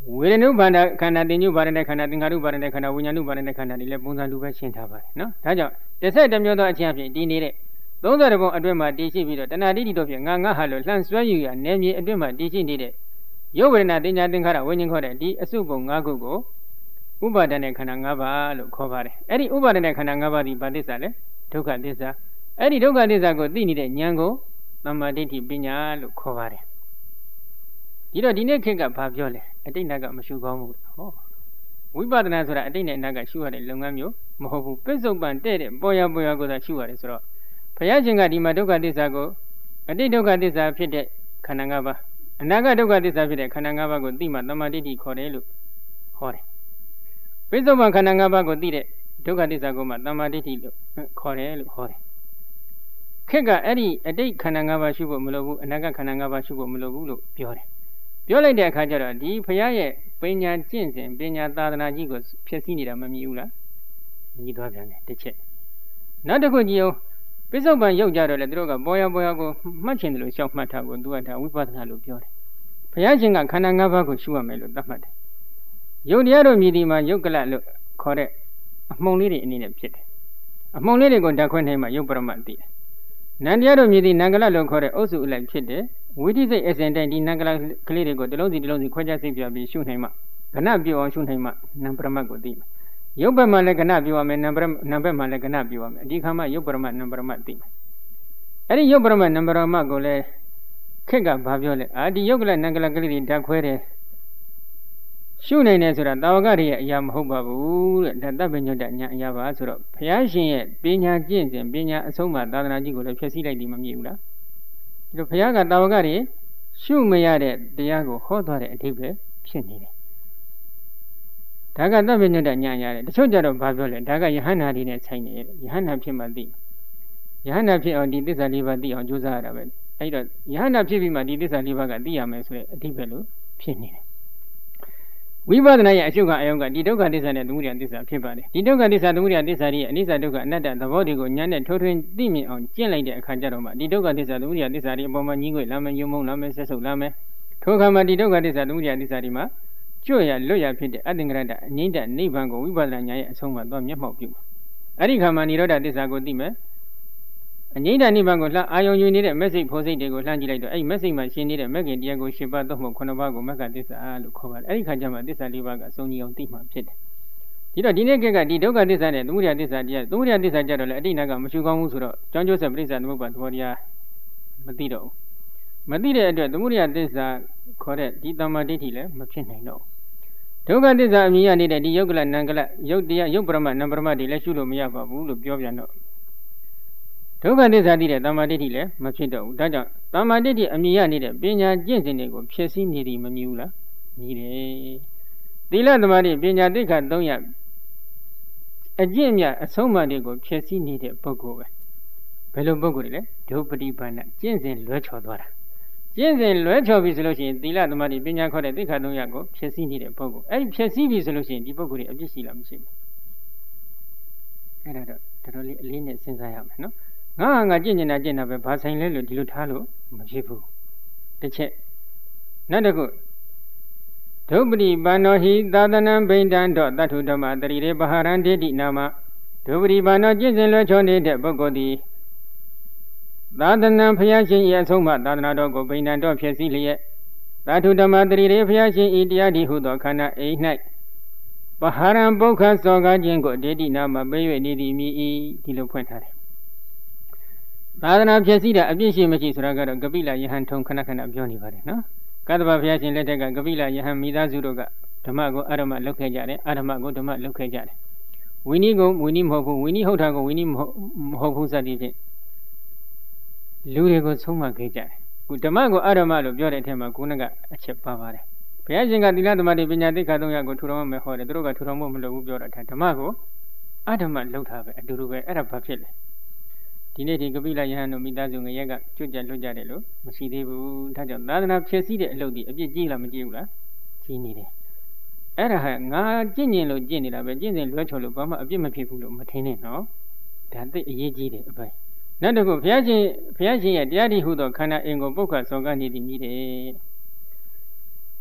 ဝေဒနုပါဒခန္ဓာတင်ညုပါဒတဲ့ခန္ဓာသင်္ခါရုပါဒတဲ့ခန္ဓာဝိညာဉ်ုပါဒတဲ့ခန္ဓာတွေလည်းပုံစံတူပဲရှင်းထားပါတယ်နော်ဒါကြောင့်11မျိုးသောအချင်းအဖြစ်တည်နေတဲ့30ပုံအတွင်းမှာတည်ရှိပြီးတော့တဏှာတိတိတို့ဖြင့်ငါဟာလို့လှမ်းဆွဲယူရနေမြေအတွင်းမှာတည်ရှိနေတဲ့ရုပ်ဝေဒနာတင်ညာသင်္ခါရဝိညာဉ်ခေါ်တဲ့ဒီအစုပုံ5ခုကိုဥပါဒณะခန္ဓာ5ပါးလို့ခေါ်ပါတယ်အဲ့ဒီဥပါဒณะခန္ဓာ5ပါးဒီဘာသစ္စာလဲဒုက္ခသစ္စာအဲ့ဒီဒုက္ခသစ္စာကိုသိနေတဲ့ဉာဏ်ကိုသမ္မာဒိဋ္ဌိပညာလို့ခေါ်ပါတယ်ဒီတော့ဒီနေ့ခေတ်ကဘာပြောလဲအတိတ်ကမရှုကောင်းဘူးဟောဝိပဿနာဆိုတာအတိတ်နဲ့အနာကရှုရတဲ့လုပ်ငန်းမျိုးမဟုတ်ဘူးပစ္စုပန်တဲ့ပေါ်ရကိုသာရှုရတယ်ဆိုတော့ဘုရားရှင်ကဒီမှာဒုက္ခသစ္စာကိုအတိတ်ဒုက္ခသစ္စာဖြစ်တဲ့ခန္ဓာ၅ပါးအနာဂတ်ဒုက္ခသစ္စာဖြစ်တဲ့ခန္ဓာ၅ပါးကိုသိမှသမ္မာဒိဋ္ဌိခေါ်တယ်လို့ဟောတယ်ပစ္စုပန်ခန္ဓာ၅ပါးကိုသိတဲ့ဒုက္ခသစ္စာကိုမှသမ္မာဒိဋ္ဌိလို့ခေါ်တယ်လို့ဟောတယ်ခေတ်ကအဲ့ဒီအတိတ်ခန္ဓာ၅ပါးရှုဖို့မလိုဘူးအနာဂတ်ခန္ဓာ၅ပါးရှုဖို့မလိုဘူးလို့ပြောတယ်ပြောလိုက်တဲ့အခါကျတော့ဒီဘုရားရဲ့ပညာကျင့်စဉ်ပညာသာသနာကြီးကိုဖျက်ဆီးနေတာမမြင်ဘူးလားမြည်သွားပြန်တယ်တစ်ချက်နောက်တစ်ခုကြည့်အောင်ပစ္စုပန်ရောက်ကြတော့လေသူတို့ကပေါ်ရကိုမှတ်ချင်တယ်လို့ရှောက်မှတ်တာကိုသူကဒါဝိပဿနာလို့ပြောတယ်ဘုရားရှင်ကခန္ဓာ၅ပါးကိုရှုရမယ်လို့သတ်မှတ်တယ်ယုတ်တရားတို့မြည်ဒီမှာယုတ်ကလလို့ခေါ်တဲ့အမှုံလေးတွေအနေနဲ့ဖြစ်တယ်အမှုံလေးတွေကိုဓာတ်ခွဲနိုင်မှယုတ်ပရမတ်သိတယ်နန္တရားတို့မြည်ဒီနံကလလို့ခေါ်တဲ့အုပ်စုအလိုက်ဖြစ်တယ်ဝိသိစိတ်အစဉ်တိုင်းဒီနံကလကလေးတွေကိုတစ်လုံးစီခွဲခြားစိတ်ပြပြီးရှုနိုင်မှကဏပြုအောင်ရှုနိုင်မှနံပရမတ်ကိုသိမှာရုပ်ဘက်မှာလည်းကဏပြုရမယ်နံဘက်မှာလည်းကဏပြုရမယ်အဒီခါမှရုပ်ပရမတ်နံပရမတ်သိမှာအဲ့ဒီရုပ်ပရမတ်နံပရမတ်ကိုလည်းခက်ကဘာပြောလဲဒီရုပ်ကလနံကလကလေးတွေဓာတ်ခွဲတယ်ရှုနိုင်တယ်ဆိုတာတာဝကတွေရဲ့အရာမဟုတ်ပါဘူးတဲ့ဒါတပ်ပညွတ်တညာအရာပါဆိုတော့ဘုရားရှင်ရဲ့ပညာကျင့်စဉ်ပညာအဆုံးအမသာသနာကြီးကိုလည်းဖျက်ဆီးလိုက်သည်မမြင်ဘူးလားဒီလိုဘုရားကတာဝကတွေရှုမရတဲ့တရားကိုဟောသွားတဲ့အဓိပ္ပာယ်ဖြစ်နေတယ်ဒါကတပ်ပညွတ်တညာရတယ်တချို့ကြတော့ဘာပြောလဲဒါကယဟန္တာတွေနဲ့ဆိုင်နေတယ်ယဟန္တာဖြစ်မှသိယဟန္တာဖြစ်အောင်ဒီသစ္စာလေးပါးသိအောင်ကြိုးစားရတာပဲအဲ့တော့ယဟန္တာဖြစ်ပြီးမှဒီသစ္စာလေးပါးကသိရမယ်ဆိုတဲ့အဓိပ္ပာယ်လို့ဖြစ်နေတယ်ဝိပဿနာရဲ့အရှုခံအယုံကဒီဒုက္ခသစ္စာနဲ့သမုဒယသစ္စာဖြစ်ပါတယ်ဒီဒုက္ခသစ္စာသမုဒယသစ္စာရဲ့အနိစ္စဒုက္ခအနတ္တသဘောတွေကိုဉာဏ်နဲ့ထိုးထွင်းသိမြင်အောင်ကျင့်လိုက်တဲ့အခါကျတော့မှဒီဒုက္ခသစ္စာသမုဒယသစ္စာတွေအပေါ်မှာညီငွေလာမယ်ယုံမုံလာမယ်ဆက်ဆုပ်လာမယ်ထိုအခါမှာဒီဒုက္ခသစ္စာသမုဒယသစ္စာတွေမှာကျွတ်ရလွတ်ရဖြစ်တဲ့အတ္တင်္ဂရတအငြိမ့်တဲ့နိဗ္ဗာန်ကိုဝိပဿနာဉာဏ်ရဲ့အဆုံးမှာတော့မျက်မှောက်ပြုမှာအဲ့ဒီခါမှာនិရောဓသစ္စာကိုသိမယ်အငြိမ့်တဲ့နိဗ္ဗာန်ကိုလှအာယုံယူနေတဲ့မက်စိတ်ဖို့စိတ်တွေကိုလှမ်းကြည့်လိုက်တော့အဲ့ဒီမက်စိတ်မှာရှင်းနေတဲ့မဂ္ဂင်တရားကို10ပါးသို့မဟုတ်9ပါးကိုမဂ္ဂသစ္စာလို့ခေါ်ပါတယ်အဲ့ဒီခါကျမှသစ္စာ4ပါးကစုံညီအောင်သိမှဖြစ်တယ်ဒီတော့ဒီနေ့ကဒီဒုက္ခသစ္စာနဲ့သမုဒယသစ္စာတရားသမုဒယသစ္စာကြတော့လေအတိတ်ကမရှုကောင်းဘူးဆိုတော့ကြောင်းကျိုးဆက်ပရိစ္ဆာသမုပ္ပါသဘောတရားမသိတော့ဘူးမသိတဲ့အတွက်သမုဒယသစ္စာခေါ်တဲ့ဒီတမ္မာဒိဋ္ဌိလည်းမဖြစ်နိုင်တော့ဒုက္ခသစ္စာအမြင်ရနေတဲ့ဒီယုတ်ကလနံကလယုတ်တရားယုတ်ပရမတ်နံပရမတ်တွေလည်းရှုလို့မရပါဘူးလို့ပြောပြန်တော့ဒုက္ခသစ္စာသိတဲ့တမ္မာဒိဋ္ဌိလည်းမဖြစ်တော့ဘူးဒါကြောင့်တမ္မာဒိဋ္ဌိအမြင်ရနေတဲ့ပညာကျင့်စဉ်တွေကိုဖြည့်ဆည်းနေသည်မမြင်ဘူးလားမြင်တယ်သီလသမာဓိပညာသိက္ခာ3ရပ်အကျင့်မြတ်အဆုံးအမတွေကိုဖြည့်ဆည်းနေတဲ့ပုဂ္ဂိုလ်ပဲဘယ်လိုပုဂ္ဂိုလ်တွေလဲဒုပတိပန္နကျင့်စဉ်လွဲချော်သွားတာကျင့်စဉ်လွဲချော်ပြီဆိုလို့ရှိရင်သီလသမာဓိပညာခေါ်တဲ့သိက္ခာ3ရပ်ကိုဖြည့်ဆည်းနေတဲ့ပုဂ္ဂိုလ်အဲ့ဒီဖြည့်ဆည်းပြီဆိုလို့ရှိရင်ဒီပုဂ္ဂိုလ်တွေအပြစ်ရှိလားမရှိဘူးအဲ့ဒါတော့တော်တော်လေးအလေးနဲ့စဉ်းစားရမယ်နော်ငါကျင့်နေတာပဲဘာဆိုင်လဲလို့ဒီလိုထားလို့မဖြစ်ဘူးတစ်ချက်နောက်တစ်ခုဒုပတိပန္နောဟိသာသနံဗိန္ဒံတော့တထုဓမ္မတရိရေပဟာရံဒိဋ္ဌိနာမဒုပတိပန္နောကျင့်စဉ်လွဲချော်နေတဲ့ပုဂ္ဂိုလ်သည်သာသနံဘုရားရှင်၏အဆုံးအမသာသနာတော်ကိုဗိန္ဒံတော့ဖြစ်စီလျက်တထုဓမ္မတရိရေဘုရားရှင်၏တရားဒီဟုသောခန္ဓာအိ၌ပဟာရံပုခ္ခစောကားခြင်းကိုဒိဋ္ဌိနာမပေး၍နေသည်မြည်၏ဒီလိုဖွင့်ထားတယ်သာသနာဖြစ်စီတဲ့အပြစ်ရှိမရှိဆိုတာကတော့ကပိလယဟန်ထုံခဏပြောနေပါတယ်နော်ကတ္တဗဘုရားရှင်လက်ထက်ကကပိလယဟန်မိသားစုတို့ကဓမ္မကိုအဓမ္မလုပ်ခဲ့ကြတယ်အဓမ္မကိုဓမ္မလုပ်ခဲ့ကြတယ်ဝိနည်းကိုဝိနည်းမဟုတ်ဘူးဝိနည်းဟုတ်တာကိုဝိနည်းမဟုတ်ဘူးစသည်ဖြင့်လူတွေကိုဆုံးမခဲ့ကြတယ်ခုဓမ္မကိုအဓမ္မလို့ပြောတဲ့အထက်မှာခုနကအချက်ပါပါတယ်ဘုရားရှင်ကသီလသမာဓိပညာသိက္ခာ3ရပ်ကိုထူထောင်မယ်ဟောတယ်သူတို့ကထူထောင်ဖို့မလုပ်ဘူးပြောတာဓမ္မကိုအဓမ္မလုပ်တာပဲအတူတူပဲအဲ့ဒါဘာဖြစ်လဲဒီနေ့ဒီကပိလယဟန်တို့မိသားစုငရက်ကကြွကြလွတ်ကြတယ်လို့မရှိသေးဘူးဒါကြောင့်သာသနာဖြစ်စည်းတဲ့အလုပ်ဒီအပြစ်ကြီးလားမကြီးဘူးလားကြီးနေတယ်အဲ့ဒါဟာငါကျင့်ကျင်လို့ကျင့်နေတာပဲကျင့်စဉ်လွဲချော်လို့ဘာမှအပြစ်မဖြစ်ဘူးလို့မထင်နဲ့နော်ဒါသိအရေးကြီးတယ်အပိုင်းနောက်တစ်ခုဘုရားရှင်ရဲ့တရားဒီဟုသောခန္ဓာအင်ကိုပုဂ္ဂစောကနေသည်မြည်တယ်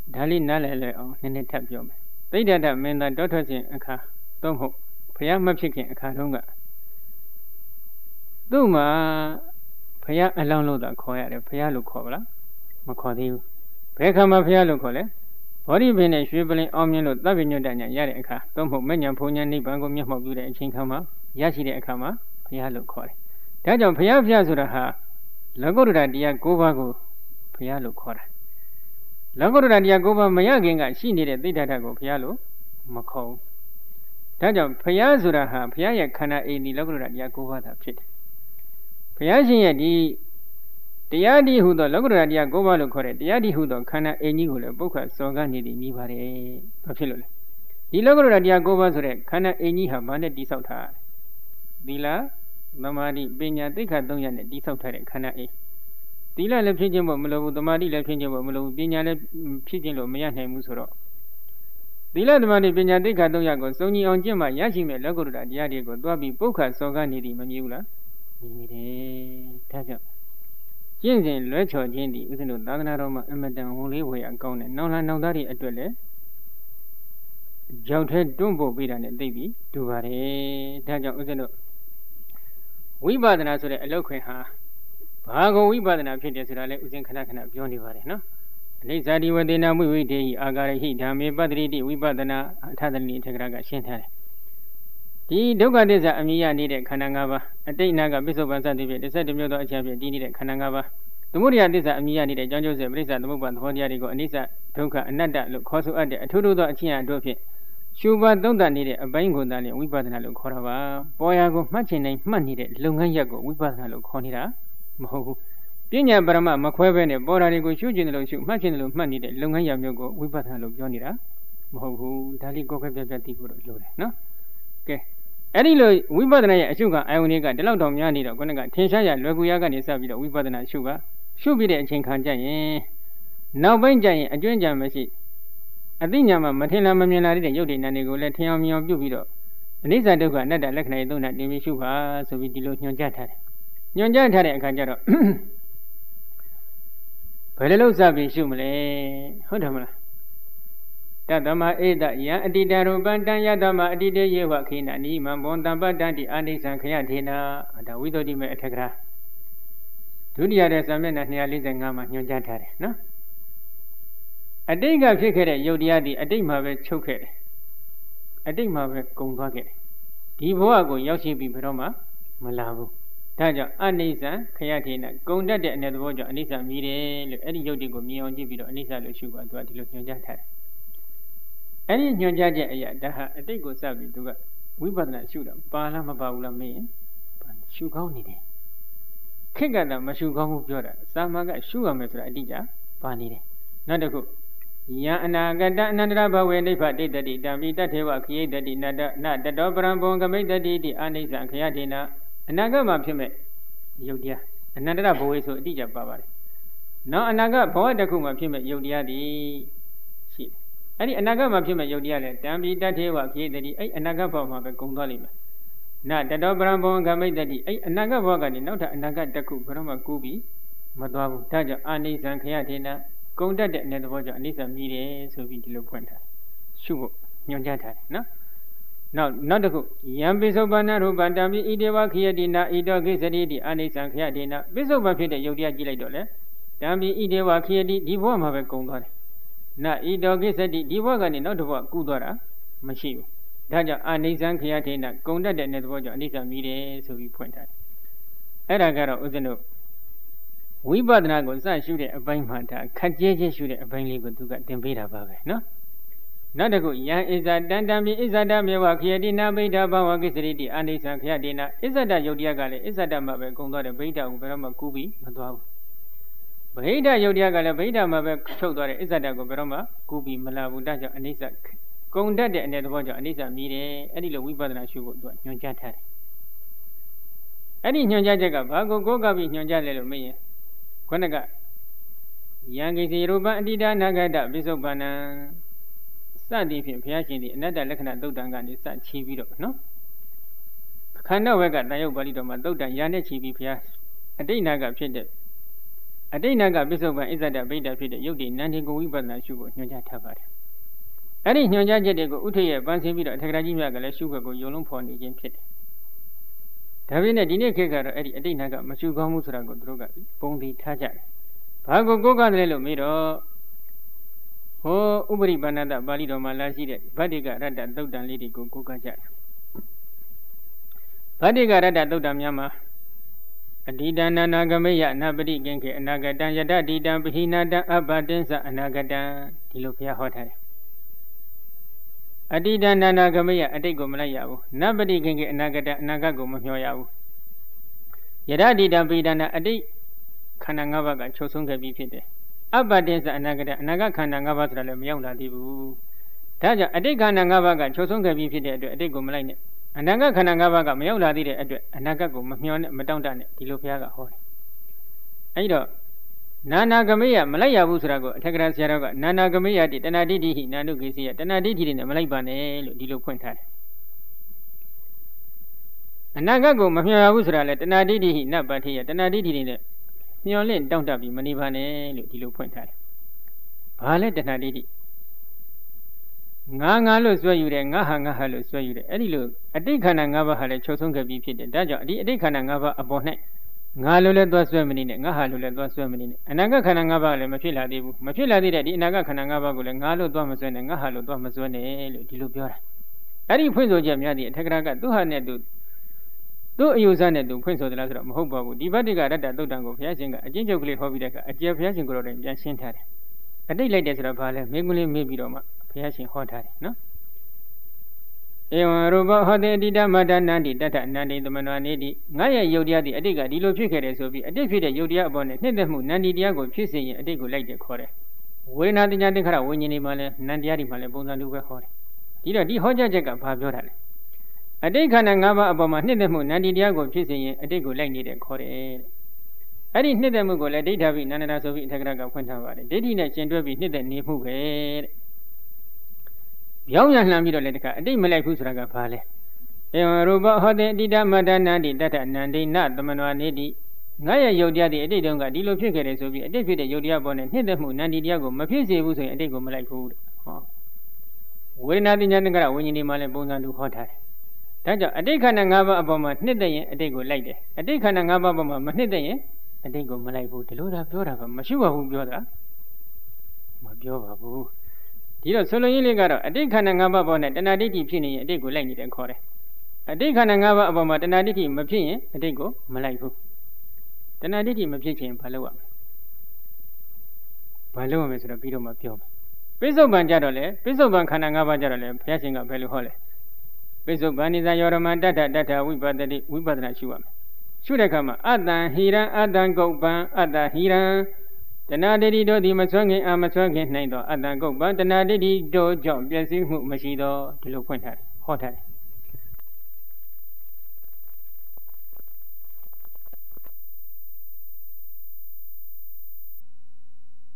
ဒါလေးနားလည်လွယ်အောင်နည်းနည်းထပ်ပြောမယ်သိဒ္ဓတမင်းသားတောထွက်စဉ်အခါသို့မဟုတ်ဘုရားမဖြစ်ခင်အခါတုန်းကသူ့မှာဘုရားအလောင်းလို့သာခေါ်ရတယ်ဘုရားလို့ခေါ်ပါလားမခေါ်သေးဘူးဘယ်ခါမှဘုရားလို့ခေါ်လဲဘောဓိပင်နဲ့ရွှေပလင်အောင်မြင်လို့သဗ္ဗညုတ္တညာရတဲ့အခါသို့မဟုတ်မဉ္ဇဉ်ဘုံညာနိဗ္ဗာန်ကိုမျက်မှောက်ပြုတဲ့အချိန်ခါမှာရရှိတဲ့အခါမှာဘုရားလို့ခေါ်တယ်ဒါကြောင့်ဘုရားဖျားဆိုတာဟာလောကုတ္တရာတရား၉ပါးကိုဘုရားလို့ခေါ်တာလောကုတ္တရာတရား၉ပါးမရခင်ကရှိနေတဲ့သိဒ္ဓတကိုဘုရားလို့မခေါ်ဘူးဒါကြောင့်ဘုရားဆိုတာဟာဘုရားရဲ့ခန္ဓာအိမ်ဒီလောကုတ္တရာတရား၉ပါးသာဖြစ်တယ်ဘုရားရှင်ရဲ့ဒီတရားဒီဟုသောလောကုတ္တရာတရား၉ပါးလို့ခေါ်တဲ့တရားဒီဟုသောခန္ဓာအိမ်ကြီးကိုလည်းပုခ္ခစောကနေသည်မြည်ပါတယ်ဘာဖြစ်လို့လဲဒီလောကုတ္တရာတရား၉ပါးဆိုတဲ့ခန္ဓာအိမ်ကြီးဟာဘာနဲ့တိဆောက်ထားသီလသမာဓိပညာသိက္ခာ၃ရပ်နဲ့တိဆောက်ထားတဲ့ခန္ဓာအိမ်သီလလည်းဖြစ်ခြင်းဖို့မလိုဘူးသမာဓိလည်းဖြစ်ခြင်းဖို့မလိုဘူးပညာလည်းဖြစ်ခြင်းလို့မရနိုင်ဘူးဆိုတော့သီလသမာဓိပညာသိက္ခာ၃ရပ်ကိုစုံညီအောင်ကျင့်မှရရှိမဲ့လောကုတ္တရာတရားတွေကိုတွားပြီးပုခ္ခစောကနေသည်မမြည်ဘူးလားမြည်နေတယ်ဒါကြောင့်ကျင့်စဉ်လွဲချော်ခြင်းဒီဥစဉ်တို့သာသနာတော်မှာအမတန်ဝန်လေးဝေရကောင်းတယ်နောင်လာနောင်သားတွေအတွက်လည်းကြောက်ထဲတွန့်ပို့ပေးတာနဲ့သိပြီတူပါတယ်ဒါကြောင့်ဥစဉ်တို့ဝိပဿနာဆိုတဲ့အလုပ်ခွင်ဟာဘာကိုဝိပဿနာဖြစ်တယ်ဆိုတာလဲဥစဉ်ခဏခဏပြောနေပါတယ်နော်အနိစ္စတိဝတေနမုဝိတေဟိအာဂရဟိဓမ္မေပတ္တိတိဝိပဿနာအထသတိထေကရကရှင်းထားတယ်ဒီဒုက္ခသစ္စာအမြင်ရနေတဲ့ခန္ဓာ၅ပါးအတိတ်နာကပစ္စုပန်စသည်ဖြင့်17မျိုးသောအချက်ဖြင့်တည်နေတဲ့ခန္ဓာ၅ပါးသမုဒယသစ္စာအမြင်ရနေတဲ့အကြောင်းကျိုးဆက်ပရိစ္ဆသမုပ္ပါသဘောတရားတွေကိုအနိစ္စဒုက္ခအနတ္တလို့ခေါ်ဆိုအပ်တဲ့အထူးသောအချင်းအတို့ဖြင့်ရှုပါသုံးသပ်နေတဲ့အပိုင်းကိုသာလျှင်ဝိပဿနာလို့ခေါ်တာပါပေါ်ရာကိုမှတ်ချင်တိုင်းမှတ်နေတဲ့လုပ်ငန်းရပ်ကိုဝိပဿနာလို့ခေါ်နေတာမဟုတ်ဘူးပညာပရမမခွဲဘဲနဲ့ပေါ်ရာတွေကိုရှုကျင်တယ်လို့ရှုမှတ်ချင်တယ်လို့မှတ်နေတဲ့လုပ်ငန်းရပ်မျိုးကိုဝိပဿနာလို့ပြောနေတာမဟုတ်ဘူးဒါလေးကိုယ်ကပြပြသိဖို့တော့လိုတယ်နော်ကဲအဲ့ဒီလိုဝိပဿနာရဲ့အရှုခံအာယုန်တွေကဒီလောက်တောင်များနေတော့ခုနကထင်ရှားရလွယ်ကူရကနေစပြီးတော့ဝိပဿနာရှုပြီးတဲ့အချိန်ခံကြရင်နောက်ပိုင်းကျရင်အကျွမ်းကြံမရှိအသိဉာဏ်မှာမထင်လားမမြင်လားတဲ့ရုပ်တည်နာတွေကိုလည်းထင်အောင်မြင်အောင်ပြုပြီးတော့အနိစ္စဒုက္ခအနတ္တလက္ခဏာတွေသုံးတာတင်ပြီးရှုပါဆိုပြီးဒီလိုညွှန်ကြားထားတယ်ညွှန်ကြားထားတဲ့အခါကျတော့ဘယ်လိုလုပ်စပြီးရှုမလဲဟုတ်တယ်မလားတသမဧတယံအတိတရူပံတံယတမအတိတေယေဝခိနာနိမံဘွန်တံပတ္တတိအာနိသံခယထေနာဒါဝိသုဒ္ဓိမေအထက်ကရာဒုတိယတဲ့စာမျက်နှာ245မှာညွှန်ကြားထားတယ်နော်အတိတ်ကဖြစ်ခဲ့တဲ့ယုတ်တရားဒီအတိတ်မှာပဲချုပ်ခဲ့တယ်အတိတ်မှာပဲကုန်သွားခဲ့တယ်ဒီဘဝကိုရောက်ရှိပြီးဘယ်တော့မှမလာဘူးဒါကြောင့်အနိစ္စခယထေနကုန်တတ်တဲ့အနေသဘောကြောင့်အနိစ္စမြည်တယ်လို့အဲ့ဒီယုတ်တိကိုမြင်အောင်ကြည့်ပြီးတော့အနိစ္စလို့ရှုပါသူကဒီလိုညွှန်ကြားထားတယ်အဲ့ဒီညွှန်ကြားချက်အရာဒါဟာအတိတ်ကိုစပြီးသူကဝိပဿနာရှုတာပါလားမပါဘူးလားမေးရင်ရှုကောင်းနေတယ်ခိကတမရှုကောင်းဘူးပြောတာစာမကရှုရမယ်ဆိုတာအတိအကျပါနေတယ်နောက်တစ်ခုယံအနာဂတအနန္တရဘဝေနိဗ္ဗတိတ္တိတံပိတထေဝခိယိတ္တိနတတောပရံဘုံကမိတ္တိတိအာနိစ္စံခယထေနအနာဂတ်မှာဖြစ်မဲ့ယုတ်တရားအနန္တရဘဝေဆိုအတိအကျပါပါတယ်နောက်အနာဂတ်ဘဝတစ်ခုမှာဖြစ်မဲ့ယုတ်တရားဒီရှိတယ်အဲ့ဒီအနာဂတ်မှာဖြစ်မဲ့ယုတ်တရားလေတံပိတထေဝခိယိတ္တိအဲ့အနာဂတ်ဘဝမှာပဲကုန်သွားလိမ့်မယ်တတောပရံဘုံကမိတ္တိအဲ့အနာဂတ်ဘဝကနေနောက်ထပ်အနာဂတ်တစ်ခုဘယ်တော့မှကူးပြီးမသွားဘူးဒါကြောင့်အာနိစ္စံခယထေနကုန်တတ်တဲ့အနေသဘောကြောင့်အနိစ္စမြည်တယ်ဆိုပြီးဒီလိုဖွင့်ထားရှုဖို့ညွှန်ကြားထားတယ်နော်နောက်တစ်ခုယံပိစုပ္ပန္နရူပံတံပိဣတေဝခိယတိနာဣတောကိစ္စတိတိအာနိစ္စံခယတိနာပိစုပ္ပန်ဖြစ်တဲ့ယုတ်တရားကြည့်လိုက်တော့လေတံပိဣတေဝခိယတိဒီဘဝမှာပဲကုန်သွားတယ်နာဣတောကိစ္စတိဒီဘဝကနေနောက်တစ်ဘဝကူးသွားတာမရှိဘူးဒါကြောင့်အာနိစ္စံခယတိနာကုန်တတ်တဲ့အနေသဘောကြောင့်အနိစ္စမြည်တယ်ဆိုပြီးဖွင့်ထားတယ်အဲ့ဒါကတော့ဥစဉ်တို့ဝိပဿနာကိုစရှုတဲ့အပိုင်းမှာဒါခက်ကြဲကြဲရှုတဲ့အပိုင်းလေးကိုသူကသင်ပေးတာပါပဲနော်နောက်တစ်ခုယံဣဇတံတံပိဣဇတမေဝခိယတိနာဗိဒ္ဓဘဝကိစ္စရိတိအာနိစ္စံခယတိနာဣဇတယုတ်တရားကလည်းဣဇတမှာပဲကုံသွားတယ်ဗိဒ္ဓကိုဘယ်တော့မှကူးပြီးမသွားဘူးဗိဒ္ဓယုတ်တရားကလည်းဗိဒ္ဓမှာပဲချုပ်သွားတယ်ဣဇတကိုဘယ်တော့မှကူးပြီးမလာဘူးဒါကြောင့်အနိစ္စကုံတတ်တဲ့အနေသဘောကြောင့်အနိစ္စမြည်တယ်အဲ့ဒီလိုဝိပဿနာရှုဖို့သူကညွှန်ကြားထားတယ်အဲ့ဒီညွှန်ကြားချက်ကဘာကိုကိုးကားပြီးညွှန်ကြားလဲလို့မေးရင်ခုနကယံကိစီရူပံအတိဒါနာဂတပိစုပ္ပန္နံစသည်ဖြင့်ဘုရားရှင်ဒီအနတ္တလက္ခဏာသုတ်တံကနေစချီပြီးတော့နော်ခန္ဓာဝက်ကတန်ရုပ်ပါဠိတော်မှာသုတ်တံရာနဲ့ချီပြီးဘုရားအတိတ်နာကဖြစ်တဲ့အတိတ်နာကပစ္စုပန်ဣဇဒဗိဒ္ဓဖြစ်တဲ့ယုတ်တိနန္ဒီကိုဝိပဿနာရှုဖို့ညွှန်ကြားထားပါတယ်။အဲ့ဒီညွှန်ကြားချက်တွေကိုဥထိရဲ့ပန်းဆင်းပြီးတော့အထက်ကရာကြီးမြတ်ကလည်းရှုခွက်ကိုယုံလုံးဖော်နေခြင်းဖြစ်တယ်။ဒါပေမဲ့ဒီနေ့ခေတ်ကတော့အဲ့ဒီအတိတ်နာကမရှုကောင်းဘူးဆိုတာကိုသူတို့ကပုံသီထားကြတယ်။ဘာကိုကိုးကားတယ်လို့မေးတော့ဟောဥပရိပန္နတပါဠိတော်မှာလာရှိတဲ့ဗတ္တိကရတ္တသုတ်တံလေးတွေကိုကိုးကားကြတယ်။ဗတ္တိကရတ္တသုတ်တံများမှာအတိတနာနာဂမေယအနာပတိကင်ခေအနာဂတံယတတိတံပဟိနာတံအပတင်္စအနာဂတံဒီလိုဘုရားဟောထားတယ်အတိတနာနာဂမေယအတိတ်ကိုမလိုက်ရဘူးနပတိကင်ခေအနာဂတံအနာဂတ်ကိုမမျှော်ရဘူးယတတိတံပဟိနာအတိတ်ခန္ဓာ၅ပါးကချုပ်ဆုံးခဲ့ပြီးဖြစ်တယ်အပတင်္စအနာဂတံအနာဂတ်ခန္ဓာ၅ပါးဆိုတာလည်းမရောက်လာသေးဘူးဒါကြောင့်အတိတ်ခန္ဓာ၅ပါးကချုပ်ဆုံးခဲ့ပြီးဖြစ်တဲ့အတွက်အတိတ်ကိုမလိုက်နဲ့အနာဂတ်ခန္ဓာ၅ပါးကမရောက်လာသေးတဲ့အတွက်အနာဂတ်ကိုမမျှော်နဲ့မတောင့်တနဲ့ဒီလိုဘုရားကဟောတယ်။အဲဒီတော့နာနာဂမေယမလိုက်ရဘူးဆိုတာကိုအထက်ကရာဆရာတော်ကနာနာဂမေယတိတဏှာတိတိဟိနာနုကိစီယတဏှာတိတိနဲ့မလိုက်ပါနဲ့လို့ဒီလိုဖွင့်ထားတယ်။အနာဂတ်ကိုမမျှော်ရဘူးဆိုတာလေတဏှာတိတိဟိနပတိယတဏှာတိတိနဲ့မျှော်လင့်တောင့်တပြီးမနေပါနဲ့လို့ဒီလိုဖွင့်ထားတယ်။ဘာလဲတဏှာတိတိငါလို့ဆွဲယူတယ်ငါဟာလို့ဆွဲယူတယ်အဲ့ဒီလိုအတိတ်ခန္ဓာ၅ပါးဟာလည်းချုပ်ဆုံးခဲ့ပြီးဖြစ်တယ်ဒါကြောင့်ဒီအတိတ်ခန္ဓာ၅ပါးအပေါ်၌ငါလို့လည်းသွားဆွဲမနေနဲ့ငါဟာလို့လည်းသွားဆွဲမနေနဲ့အနာဂတ်ခန္ဓာ၅ပါးလည်းမဖြစ်လာသေးဘူးမဖြစ်လာသေးတဲ့ဒီအနာဂတ်ခန္ဓာ၅ပါးကိုလည်းငါလို့သွားမဆွဲနဲ့ငါဟာလို့သွားမဆွဲနဲ့လို့ဒီလိုပြောတာအဲ့ဒီဖွင့်ဆိုချက်များသည်အထက်ကရာကသူဟာနဲ့သူအယူဆနဲ့သူဖွင့်ဆိုတယ်လားဆိုတော့မဟုတ်ပါဘူးဒီဗတ္တိကရတ္တသုတ်တံကိုဘုရားရှင်ကအကျဉ်းချုပ်ကလေးဟောပြီးတဲ့အခါအကျေဘုရားရှင်ကိုယ်တော်တိုင်ပြန်ရှင်းထားတယ်အတိတ်လိုက်တယ်ဆိုတော့ဘာလဲမေးခွန်းလေးမေးပြီးတော့မှဘုရားရှင်ဟောထားတယ်နော်ဧဝံရူပဟောတိအတိတမတ္တနန္တိတတ္ထနန္တိသမဏဝနေတိငါရဲ့ယုတ်တရားသည်အတိတ်ကဒီလိုဖြစ်ခဲ့တယ်ဆိုပြီးအတိတ်ဖြစ်တဲ့ယုတ်တရားအပေါ်နဲ့နှိမ့်သက်မှုနန္တိတရားကိုဖြစ်စေရင်အတိတ်ကိုလိုက်တယ်ခေါ်တယ်ဝေဒနာတင်ညာသင်္ခါရဝိညာဉ်တွေမှာလည်းနန္တရားတွေမှာလည်းပုံစံတူပဲဟောတယ်ဒီတော့ဒီဟောကြားချက်ကဘာပြောတာလဲအတိတ်ခန္ဓာ၅ပါးအပေါ်မှာနှိမ့်သက်မှုနန္တိတရားကိုဖြစ်စေရင်အတိတ်ကိုလိုက်နေတယ်ခေါ်တယ်အဲ့ဒီနှိမ့်သက်မှုကိုလည်းဒိဋ္ဌာပိနန္ဒနာဆိုပြီးအထက်ကရာကဖွင့်ထားပါတယ်ဒိဋ္ဌိနဲ့ရှင်တွဲပြီးနှိမ့်သက်နေမှုပဲတဲ့ပြောင်းရလှမ်းပြီးတော့လည်းတခါအတိတ်မလိုက်ဘူးဆိုတာကဘာလဲဧဝံရူပဟောတိအတိတမတ္တနန္တိတတ္ထနန္ဒိနသမဏဝနေတိငါရဲ့ယုတ်တရားဒီအတိတ်တုန်းကဒီလိုဖြစ်ခဲ့တယ်ဆိုပြီးအတိတ်ဖြစ်တဲ့ယုတ်တရားပေါ်နဲ့နှိမ့်သက်မှုနန္တိတရားကိုမဖြစ်စေဘူးဆိုရင်အတိတ်ကိုမလိုက်ဘူးတဲ့ဟောဝေဒနာတင်ညာသင်္ခါရဝိညာဉ်တွေမှာလည်းပုံစံတူဟောထားတယ်ဒါကြောင့်အတိတ်ခန္ဓာ၅ပါးအပေါ်မှာနှိမ့်သက်ရင်အတိတ်ကိုလိုက်တယ်အတိတ်ခန္ဓာ၅ပါးအပေါ်မှာမနှိမ့်သက်ရင်အတိတ်ကိုမလိုက်ဘူးဒီလိုသာပြောတာကမရှိပါဘူးပြောတာမပြောပါဘူးဒီတော့ဆိုလိုရင်းလေးကတော့အတိတ်ခန္ဓာ၅ပါးပေါ်နဲ့တဏှာဒိဋ္ဌိဖြစ်နေရင်အတိတ်ကိုလိုက်နေတယ်ခေါ်တယ်အတိတ်ခန္ဓာ၅ပါးအပေါ်မှာတဏှာဒိဋ္ဌိမဖြစ်ရင်အတိတ်ကိုမလိုက်ဘူးတဏှာဒိဋ္ဌိမဖြစ်ခြင်းဘာလုပ်ရမလဲဆိုတော့ပြီးတော့မှပြောမယ်ပိဿုပန်ကြတော့လေပိဿုပန်ခန္ဓာ၅ပါးကြတော့လေဘုရားရှင်ကဘယ်လိုဟောလဲပိဿုပန်နိသယောရမတတ္ထဝိပဿနာရှုရမယ်ရှုတဲ့အခါမှာအတ္တံဟိရံအတ္တံကုပ္ပံအတ္တဟိရံတဏှာဒိဋ္ဌိတို့သည်မဆွဲခင်မဆွဲခင်နိုင်သောအတ္တကုပ္ပံတဏှာဒိဋ္ဌိတို့ကြောင့်ပြည့်စုံမှုမရှိသောဒီလိုဖွင့်ထားတယ်ဟောထားတယ်